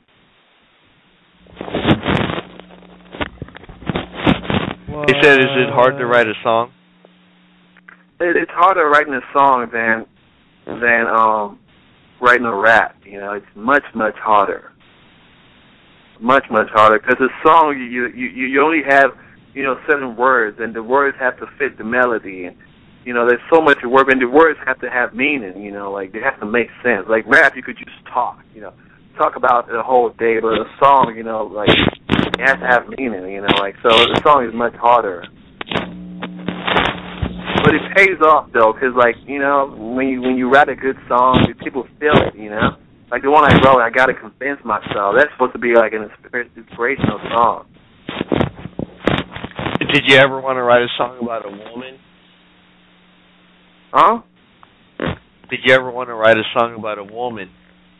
He said, is it hard to write a song? It, it's harder writing a song than than um writing a rap. You know, it's much much harder. Much much harder because a song you you you only have you know certain words, and the words have to fit the melody, and you know there's so much work, and the words have to have meaning. You know, like they have to make sense. Like rap, you could just talk. You know, talk about the whole day, but a song, you know, like it has to have meaning. You know, like so the song is much harder. But it pays off though, because like you know, when you when you write a good song, people feel it. You know, like the one I wrote, I got to convince myself. That's supposed to be like an inspirational song. Did you ever want to write a song about a woman? Huh? Did you ever want to write a song about a woman?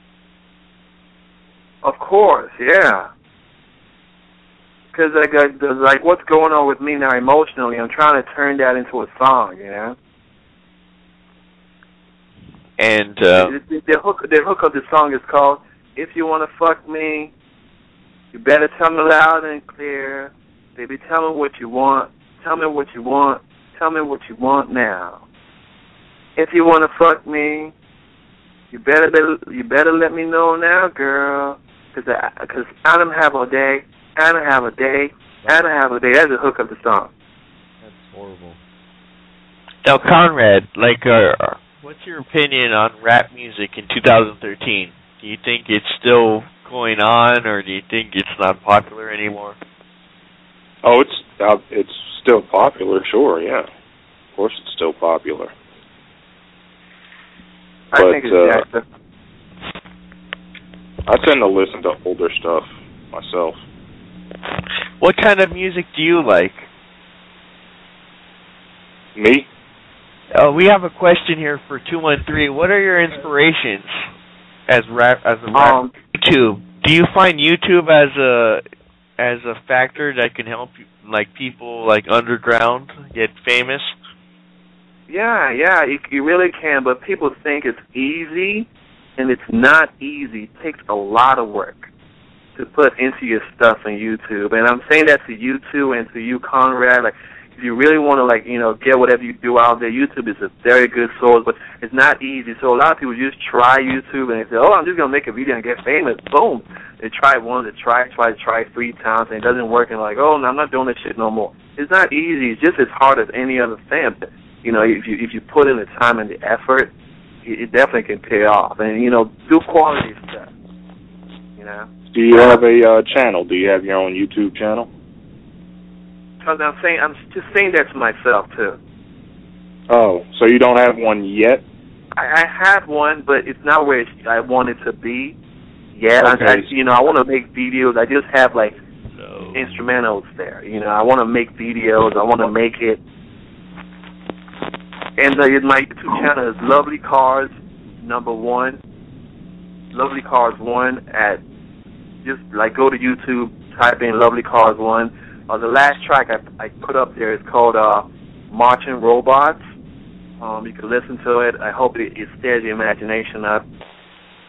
Of course, yeah. Because like, uh, like what's going on with me now emotionally, I'm trying to turn that into a song, you know. And uh, the, the, the hook, the hook of the song is called "If You Want to Fuck Me, You Better Tell Me Loud and Clear, Baby. Tell me what you want. Tell me what you want. Tell me what you want now. If you want to fuck me, you better you better let me know now, girl. Because I, cause I don't have a day. I don't have a day. I don't have a day. That's the hook of the song. That's horrible. Now, Conrad, like, uh, what's your opinion on rap music in two thousand thirteen? Do you think it's still going on, or do you think it's not popular anymore? Oh, it's uh, it's still popular, sure, yeah. Of course it's still popular. I but, think it's uh, Jackson. I tend to listen to older stuff myself. What kind of music do you like? Me? Uh, we have a question here for two one three. What are your inspirations as rap as a rap? Um, YouTube. Do you find YouTube as a as a factor that can help you, like people like underground get famous? Yeah, yeah, you, you really can, but people think it's easy, and it's not easy. It takes a lot of work to put into your stuff on YouTube, and I'm saying that to you too, and to you, Conrad. Like, if you really want to, like, you know, get whatever you do out there, YouTube is a very good source, but it's not easy. So a lot of people just try YouTube, and they say, oh, I'm just going to make a video and get famous. Boom. They try one, they try, try, try three times, and it doesn't work, and like, oh, no, I'm not doing this shit no more. It's not easy. It's just as hard as any other thing. You know, if you if you put in the time and the effort, it, it definitely can pay off. And, you know, do quality stuff, you know. Do you have a uh, channel? Do you have your own YouTube channel? Because I'm saying, I'm just saying that to myself too. Oh, so you don't have one yet? I, I have one, but it's not where it's, I want it to be yet. Okay. I, I, you know, I want to make videos. I just have like no. instrumentals there. You know, I want to make videos. I want to make it. And uh, my YouTube channel is Lovely Cars Number One. Lovely Cars One at just like go to YouTube, type in Lovely Cars One. Uh, the last track I, I put up there is called uh, Marching Robots. Um, you can listen to it. I hope it, it stirs your imagination up.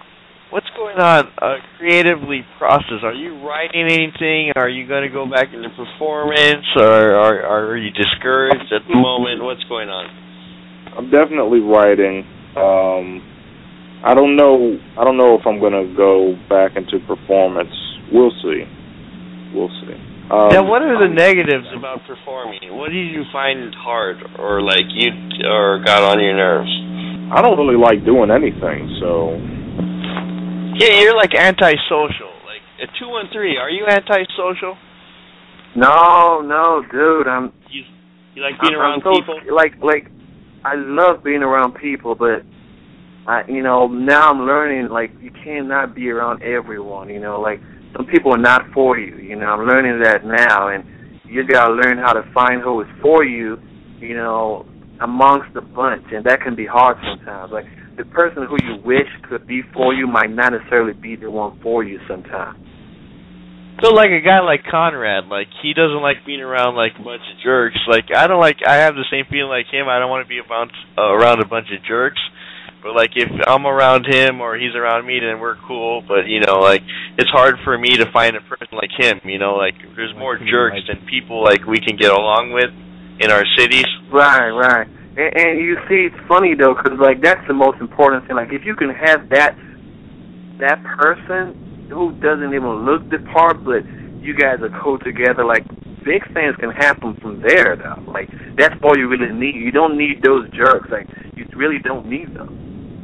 what's going on uh, creatively process? Are you writing anything? Are you going to go back into performance, or are, are you discouraged at the moment? What's going on? I'm definitely writing. Um, I don't know. I don't know if I'm going to go back into performance. We'll see. We'll see. Um, now, what are the negatives about performing? What did you find hard, or like you, or got on your nerves? I don't really like doing anything, so. Yeah, you're like antisocial. Like at two one three, are you antisocial? No, no, dude. I'm. You, you like being I'm, around I'm so, people? Like, like, I love being around people, but I, you know, now I'm learning like you cannot be around everyone. You know, like some people are not for you. You know, I'm learning that now, and you gotta learn how to find who is for you. You know, amongst the bunch, and that can be hard sometimes. Like the person who you wish could be for you might not necessarily be the one for you sometimes. So like a guy like Conrad, like he doesn't like being around like a bunch of jerks. Like I don't like, I have the same feeling like him. I don't want to be around, uh, around a bunch of jerks. But like if I'm around him or he's around me, then we're cool. But you know, like it's hard for me to find a person like him. You know, like there's more jerks than people like we can get along with in our cities. Right, right. And, and you see, it's funny though, because like that's the most important thing. Like if you can have that that person who doesn't even look the part, but you guys are cool together, like big things can happen from there though. Like that's all you really need. You don't need those jerks. Like you really don't need them.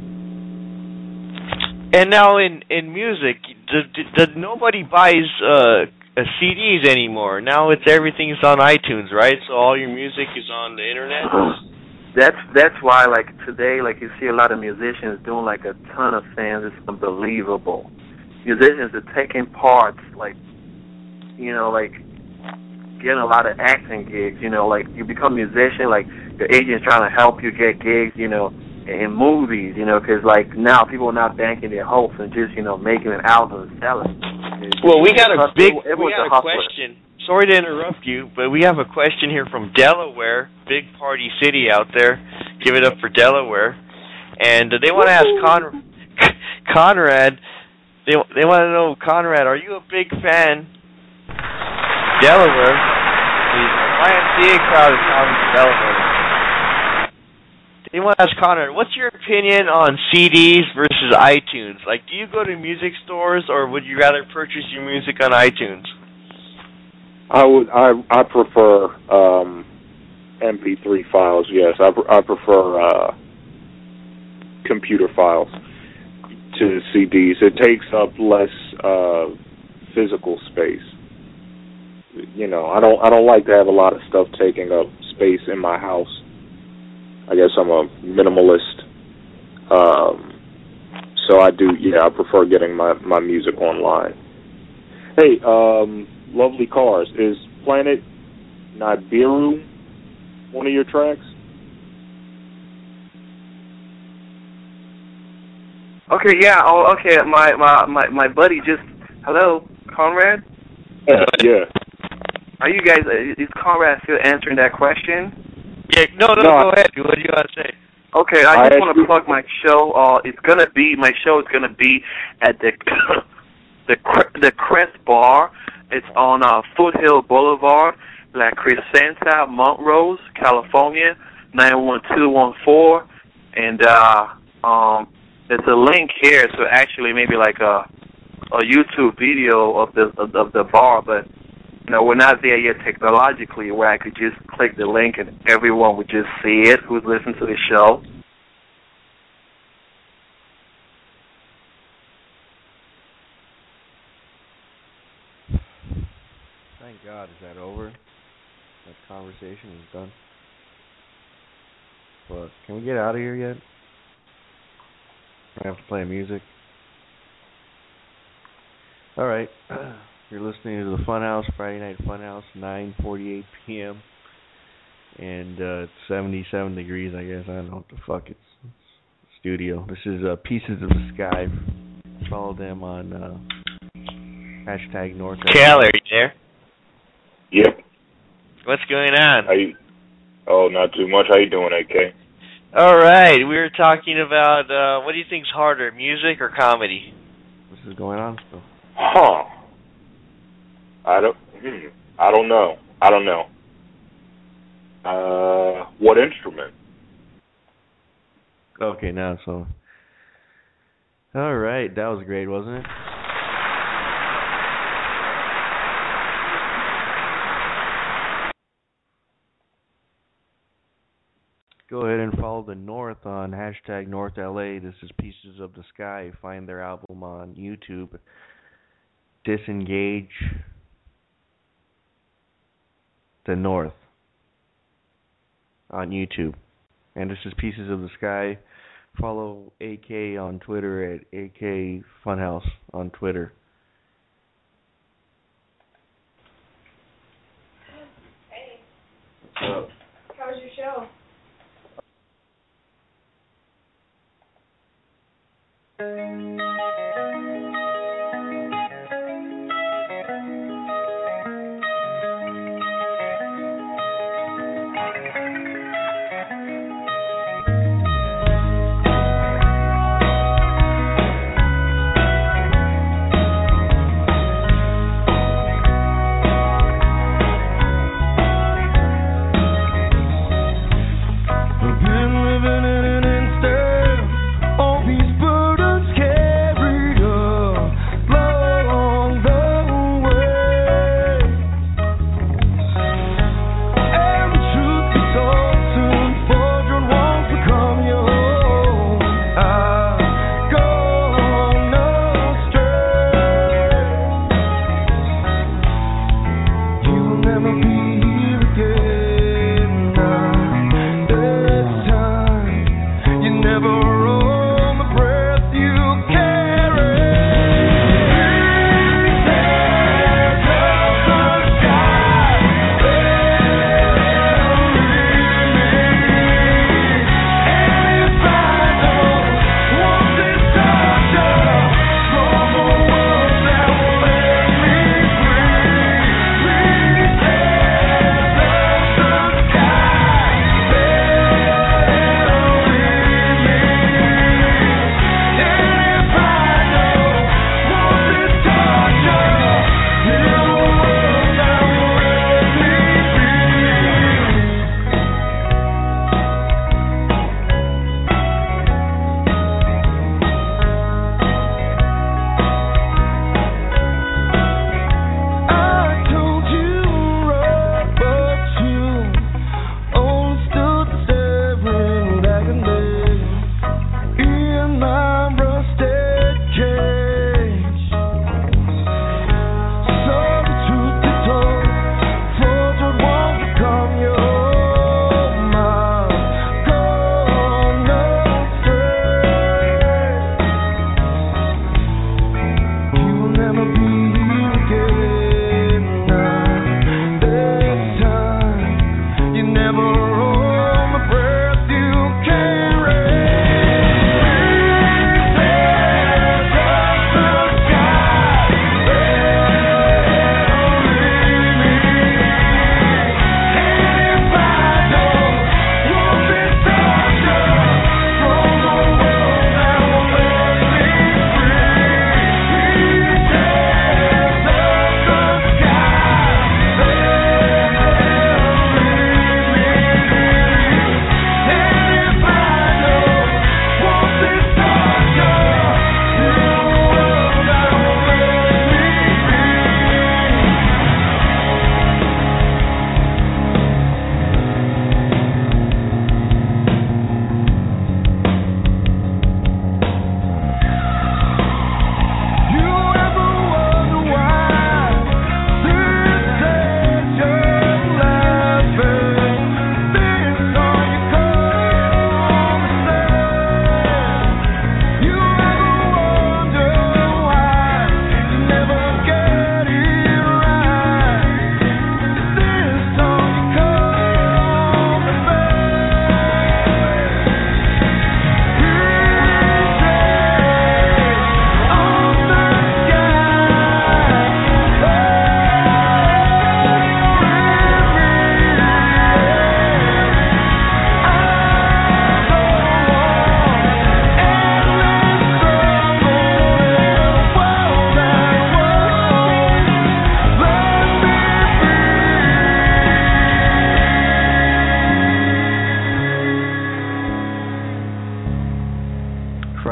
And now in in music, d- d- nobody buys uh, C Ds anymore. Now it's everything's on iTunes, right? So all your music is on the internet. That's that's why like today, like you see a lot of musicians doing like a ton of things. It's unbelievable. Musicians are taking parts, like you know, like getting a lot of acting gigs. You know, like you become a musician, like your agent's trying to help you get gigs. You know, in movies. You know, because like now people are not banking their hopes and just you know making an album and selling. It's, well, we got a big, it, it we got a, a question. Sorry to interrupt you, but we have a question here from Delaware, big party city out there. Give it up for Delaware, and uh, they want to ask Con- Conrad. They they want to know, Conrad, are you a big fan? Delaware, the Y M C A crowd is coming to Delaware. They want to ask Conrad, what's your opinion on C Ds versus iTunes? Like, do you go to music stores, or would you rather purchase your music on iTunes? I would. I I prefer um, M P three files. Yes, I I prefer uh, computer files to C Ds. It takes up less uh, physical space. You know, I don't I don't like to have a lot of stuff taking up space in my house. I guess I'm a minimalist. Um, so I do, yeah, I prefer getting my, my music online. Hey, um, Lovely Cars, is Planet Nibiru one of your tracks? Okay, yeah, oh, okay, my, my, my, my buddy just, hello, Conrad? Yeah, yeah. Are you guys, is Conrad still answering that question? Yeah, no, no, no go I, ahead. What do you want to say? Okay, I, I just want to plug my show. Uh, it's going to be, my show is going to be at the the the Crest Bar. It's on uh, Foothill Boulevard, La Crescenta, Montrose, California, nine one two one four. And uh, um, there's a link here, so actually maybe like a a YouTube video of the of, of the bar, but you know, we're not there yet technologically where I could just click the link and everyone would just see it who's listening to the show. Thank God. Is that over? That conversation is done. But can we get out of here yet? I have to play music. All right. You're listening to the Funhouse, Friday Night Funhouse, nine forty-eight p.m. And uh, it's seventy-seven degrees, I guess. I don't know what the fuck it's, it's studio. This is uh, Pieces of the Sky. Follow them on uh, hashtag North. Cal, are you there? Yep. What's going on? How you? Oh, not too much. How you doing, A K? All right. We were talking about uh, what do you think's harder, music or comedy? is going on still. Huh. I don't. Hmm, I don't know. I don't know. Uh, what instrument? Okay, now so. All right, that was great, wasn't it? Go ahead and follow the North on hashtag North L A. This is Pieces of the Sky. Find their album on YouTube. Disengage the North on YouTube. And this is Pieces of the Sky. Follow A K on Twitter at A K Funhouse on Twitter. Hey. What's up? How was your show? I've been living in an instant. All these burdens carry.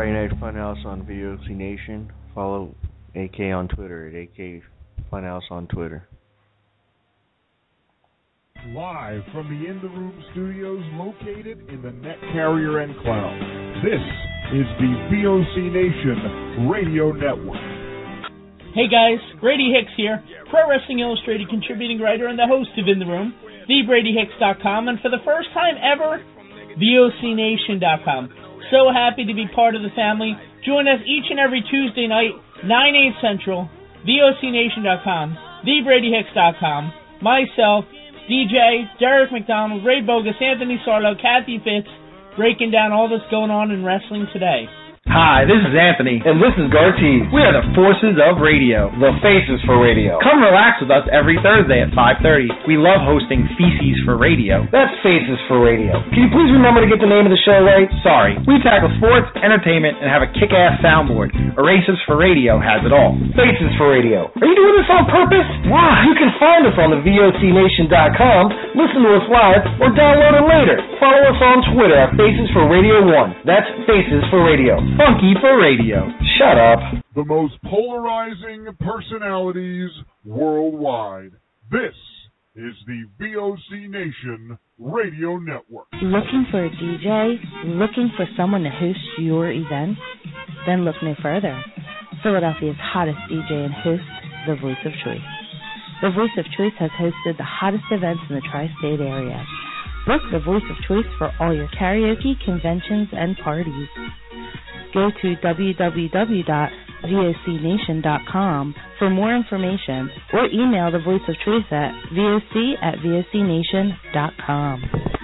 Friday Night Funhouse on V O C Nation. Follow A K on Twitter at A K Funhouse on Twitter. Live from the In the Room studios located in the Net Carrier Enclave, this is the V O C Nation Radio Network. Hey guys, Brady Hicks here, Pro Wrestling Illustrated contributing writer and the host of In the Room, the brady hicks dot com, and for the first time ever, V O C nation dot com. So happy to be part of the family. Join us each and every Tuesday night, nine, eight Central, V O C nation dot com, the brady hicks dot com, myself, D J, Derek McDonald, Ray Bogus, Anthony Sarlo, Kathy Fitz, breaking down all that's going on in wrestling today. Hi, this is Anthony. And this is Gartees. We are the Forces of Radio. The Faces for Radio. Come relax with us every Thursday at five thirty. We love hosting Feces for Radio. That's Faces for Radio. Can you please remember to get the name of the show right? Sorry. We tackle sports, entertainment, and have a kick-ass soundboard. Erases for Radio has it all. Faces for Radio. Are you doing this on purpose? Why? You can find us on the V O C nation dot com, listen to us live, or download it later. Follow us on Twitter at Faces for Radio one. That's Faces for Radio. Funky for radio. Shut up. The most polarizing personalities worldwide. This is the V O C Nation Radio Network. Looking for a D J? Looking for someone to host your event? Then look no further. Philadelphia's hottest D J and host, The Voice of Choice. The Voice of Choice has hosted the hottest events in the tri-state area. Book The Voice of Choice for all your karaoke, conventions, and parties. Go to w w w dot v o c nation dot com for more information or email The Voice of Choice at voc at v o c nation dot com.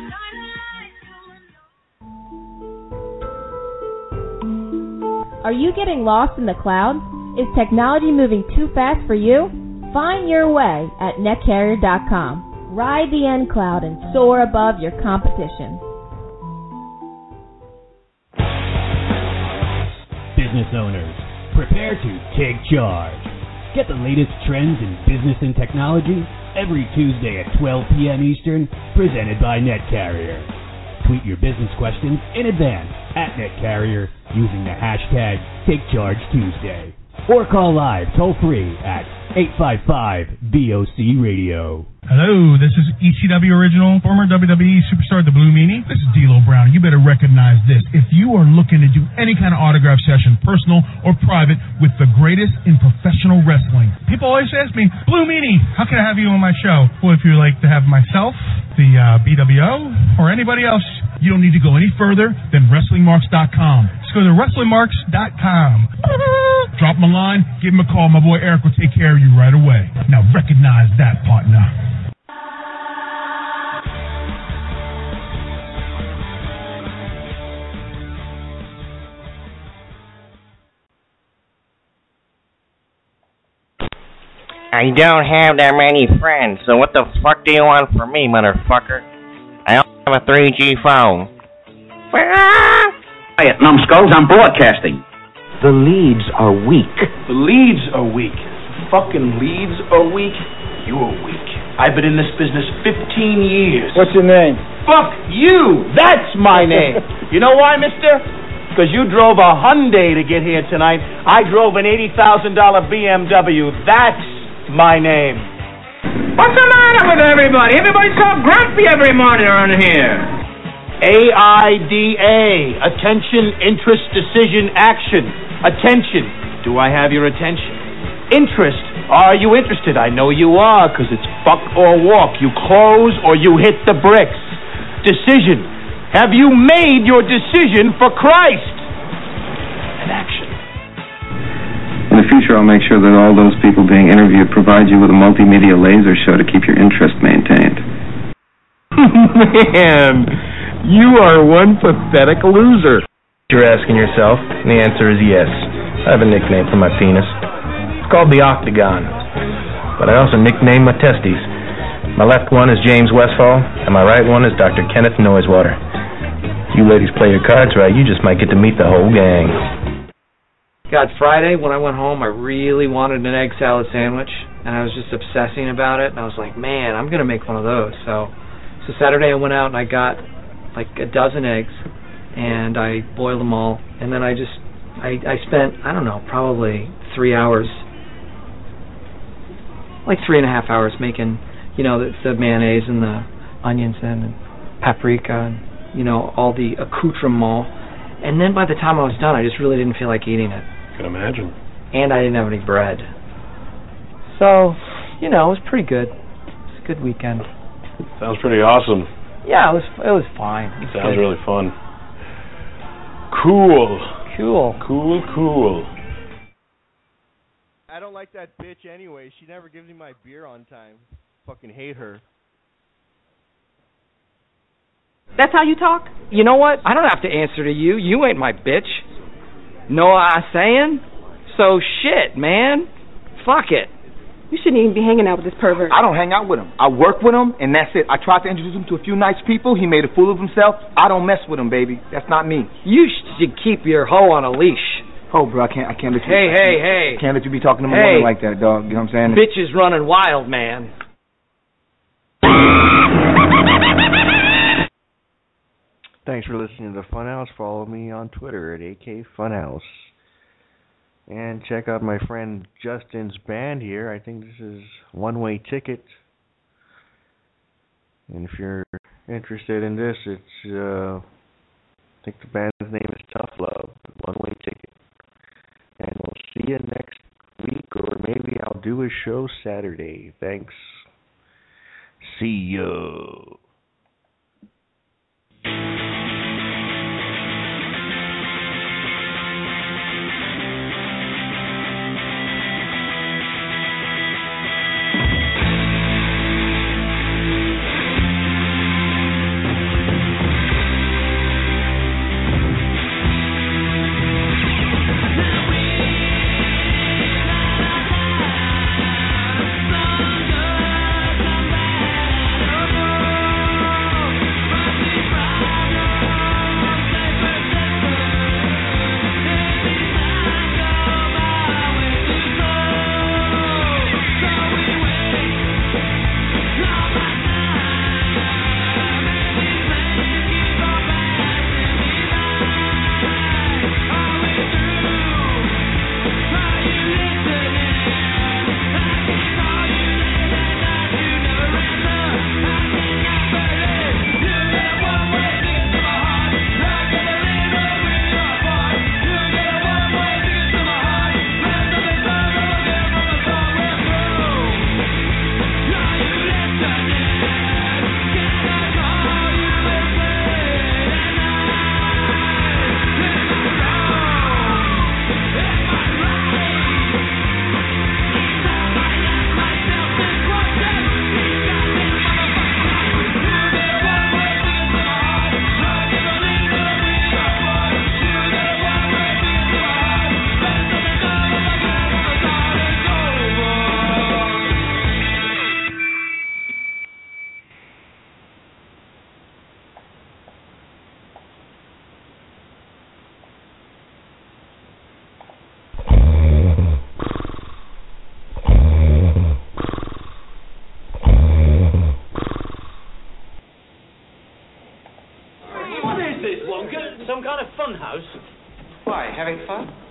Are you getting lost in the clouds? Is technology moving too fast for you? Find your way at net carrier dot com. Ride the N cloud and soar above your competition. Business owners, prepare to take charge. Get the latest trends in business and technology every Tuesday at twelve p.m. Eastern, presented by NetCarrier. Tweet your business questions in advance at NetCarrier using the hashtag TakeChargeTuesday. Or call live toll-free at eight five five V O C Radio. Hello, this is E C W original, former W W E superstar, the Blue Meanie. This is D'Lo Brown. You better recognize this. If you are looking to do any kind of autograph session, personal or private, with the greatest in professional wrestling, people always ask me, Blue Meanie, how can I have you on my show? Well, if you like to have myself, the uh, B W O, or anybody else, you don't need to go any further than wrestling marks dot com. Just go to wrestling marks dot com. Drop him a line, give him a call. My boy Eric will take care of you right away. Now recognize that, partner. I don't have that many friends, so what the fuck do you want from me, motherfucker? I don't have a three G phone. Quiet, numbskulls, I'm broadcasting. The leads are weak. The leads are weak. The fucking leads are weak. You're weak. I've been in this business fifteen years. What's your name? Fuck you! That's my name. You know why, mister? Because you drove a Hyundai to get here tonight. I drove an eighty thousand dollars B M W. That's my name. What's the matter with everybody? Everybody's so grumpy every morning around here. A I D A. Attention, interest, decision, action. Attention. Do I have your attention? Interest. Are you interested? I know you are, because it's fuck or walk. You close or you hit the bricks. Decision. Have you made your decision for Christ? And action. In the future, I'll make sure that all those people being interviewed provide you with a multimedia laser show to keep your interest maintained. Man, you are one pathetic loser. You're asking yourself, and the answer is yes. I have a nickname for my penis. It's called the Octagon. But I also nicknamed my testes. My left one is James Westfall, and my right one is Doctor Kenneth Noisewater. You ladies play your cards right, you just might get to meet the whole gang. God, Friday when I went home, I really wanted an egg salad sandwich, and I was just obsessing about it, and I was like, man, I'm going to make one of those. So, so Saturday I went out and I got like a dozen eggs, and I boiled them all, and then I just I, I spent, I don't know, probably three hours, like three and a half hours making, you know, the, the mayonnaise and the onions and, and paprika and, you know, all the accoutrement. And then by the time I was done, I just really didn't feel like eating it. I can imagine. And I didn't have any bread. So, you know, it was pretty good. It was a good weekend. Sounds pretty awesome. Yeah, it was it was fine. It was Sounds good. really fun. Cool. Cool. Cool, cool. I don't like that bitch anyway. She never gives me my beer on time. Fucking hate her. That's how you talk? You know what? I don't have to answer to you. You ain't my bitch. Know what I'm saying? So shit, man. Fuck it. You shouldn't even be hanging out with this pervert. I don't hang out with him. I work with him, and that's it. I tried to introduce him to a few nice people. He made a fool of himself. I don't mess with him, baby. That's not me. You should keep your hoe on a leash. Oh, bro, I can't. I can't let you. Hey, hey, hey. I can't let you be talking to my Hey. woman like that, dog. You know what I'm saying? Bitch is running wild, man. Thanks for listening to the Funhouse. Follow me on Twitter at A K Funhouse. And check out my friend Justin's band here. I think this is One Way Ticket. And if you're interested in this, it's, uh, I think the band's name is Tough Love, One Way Ticket. And we'll see you next week, or maybe I'll do a show Saturday. Thanks. See ya. Some kind of fun house? Why, having fun?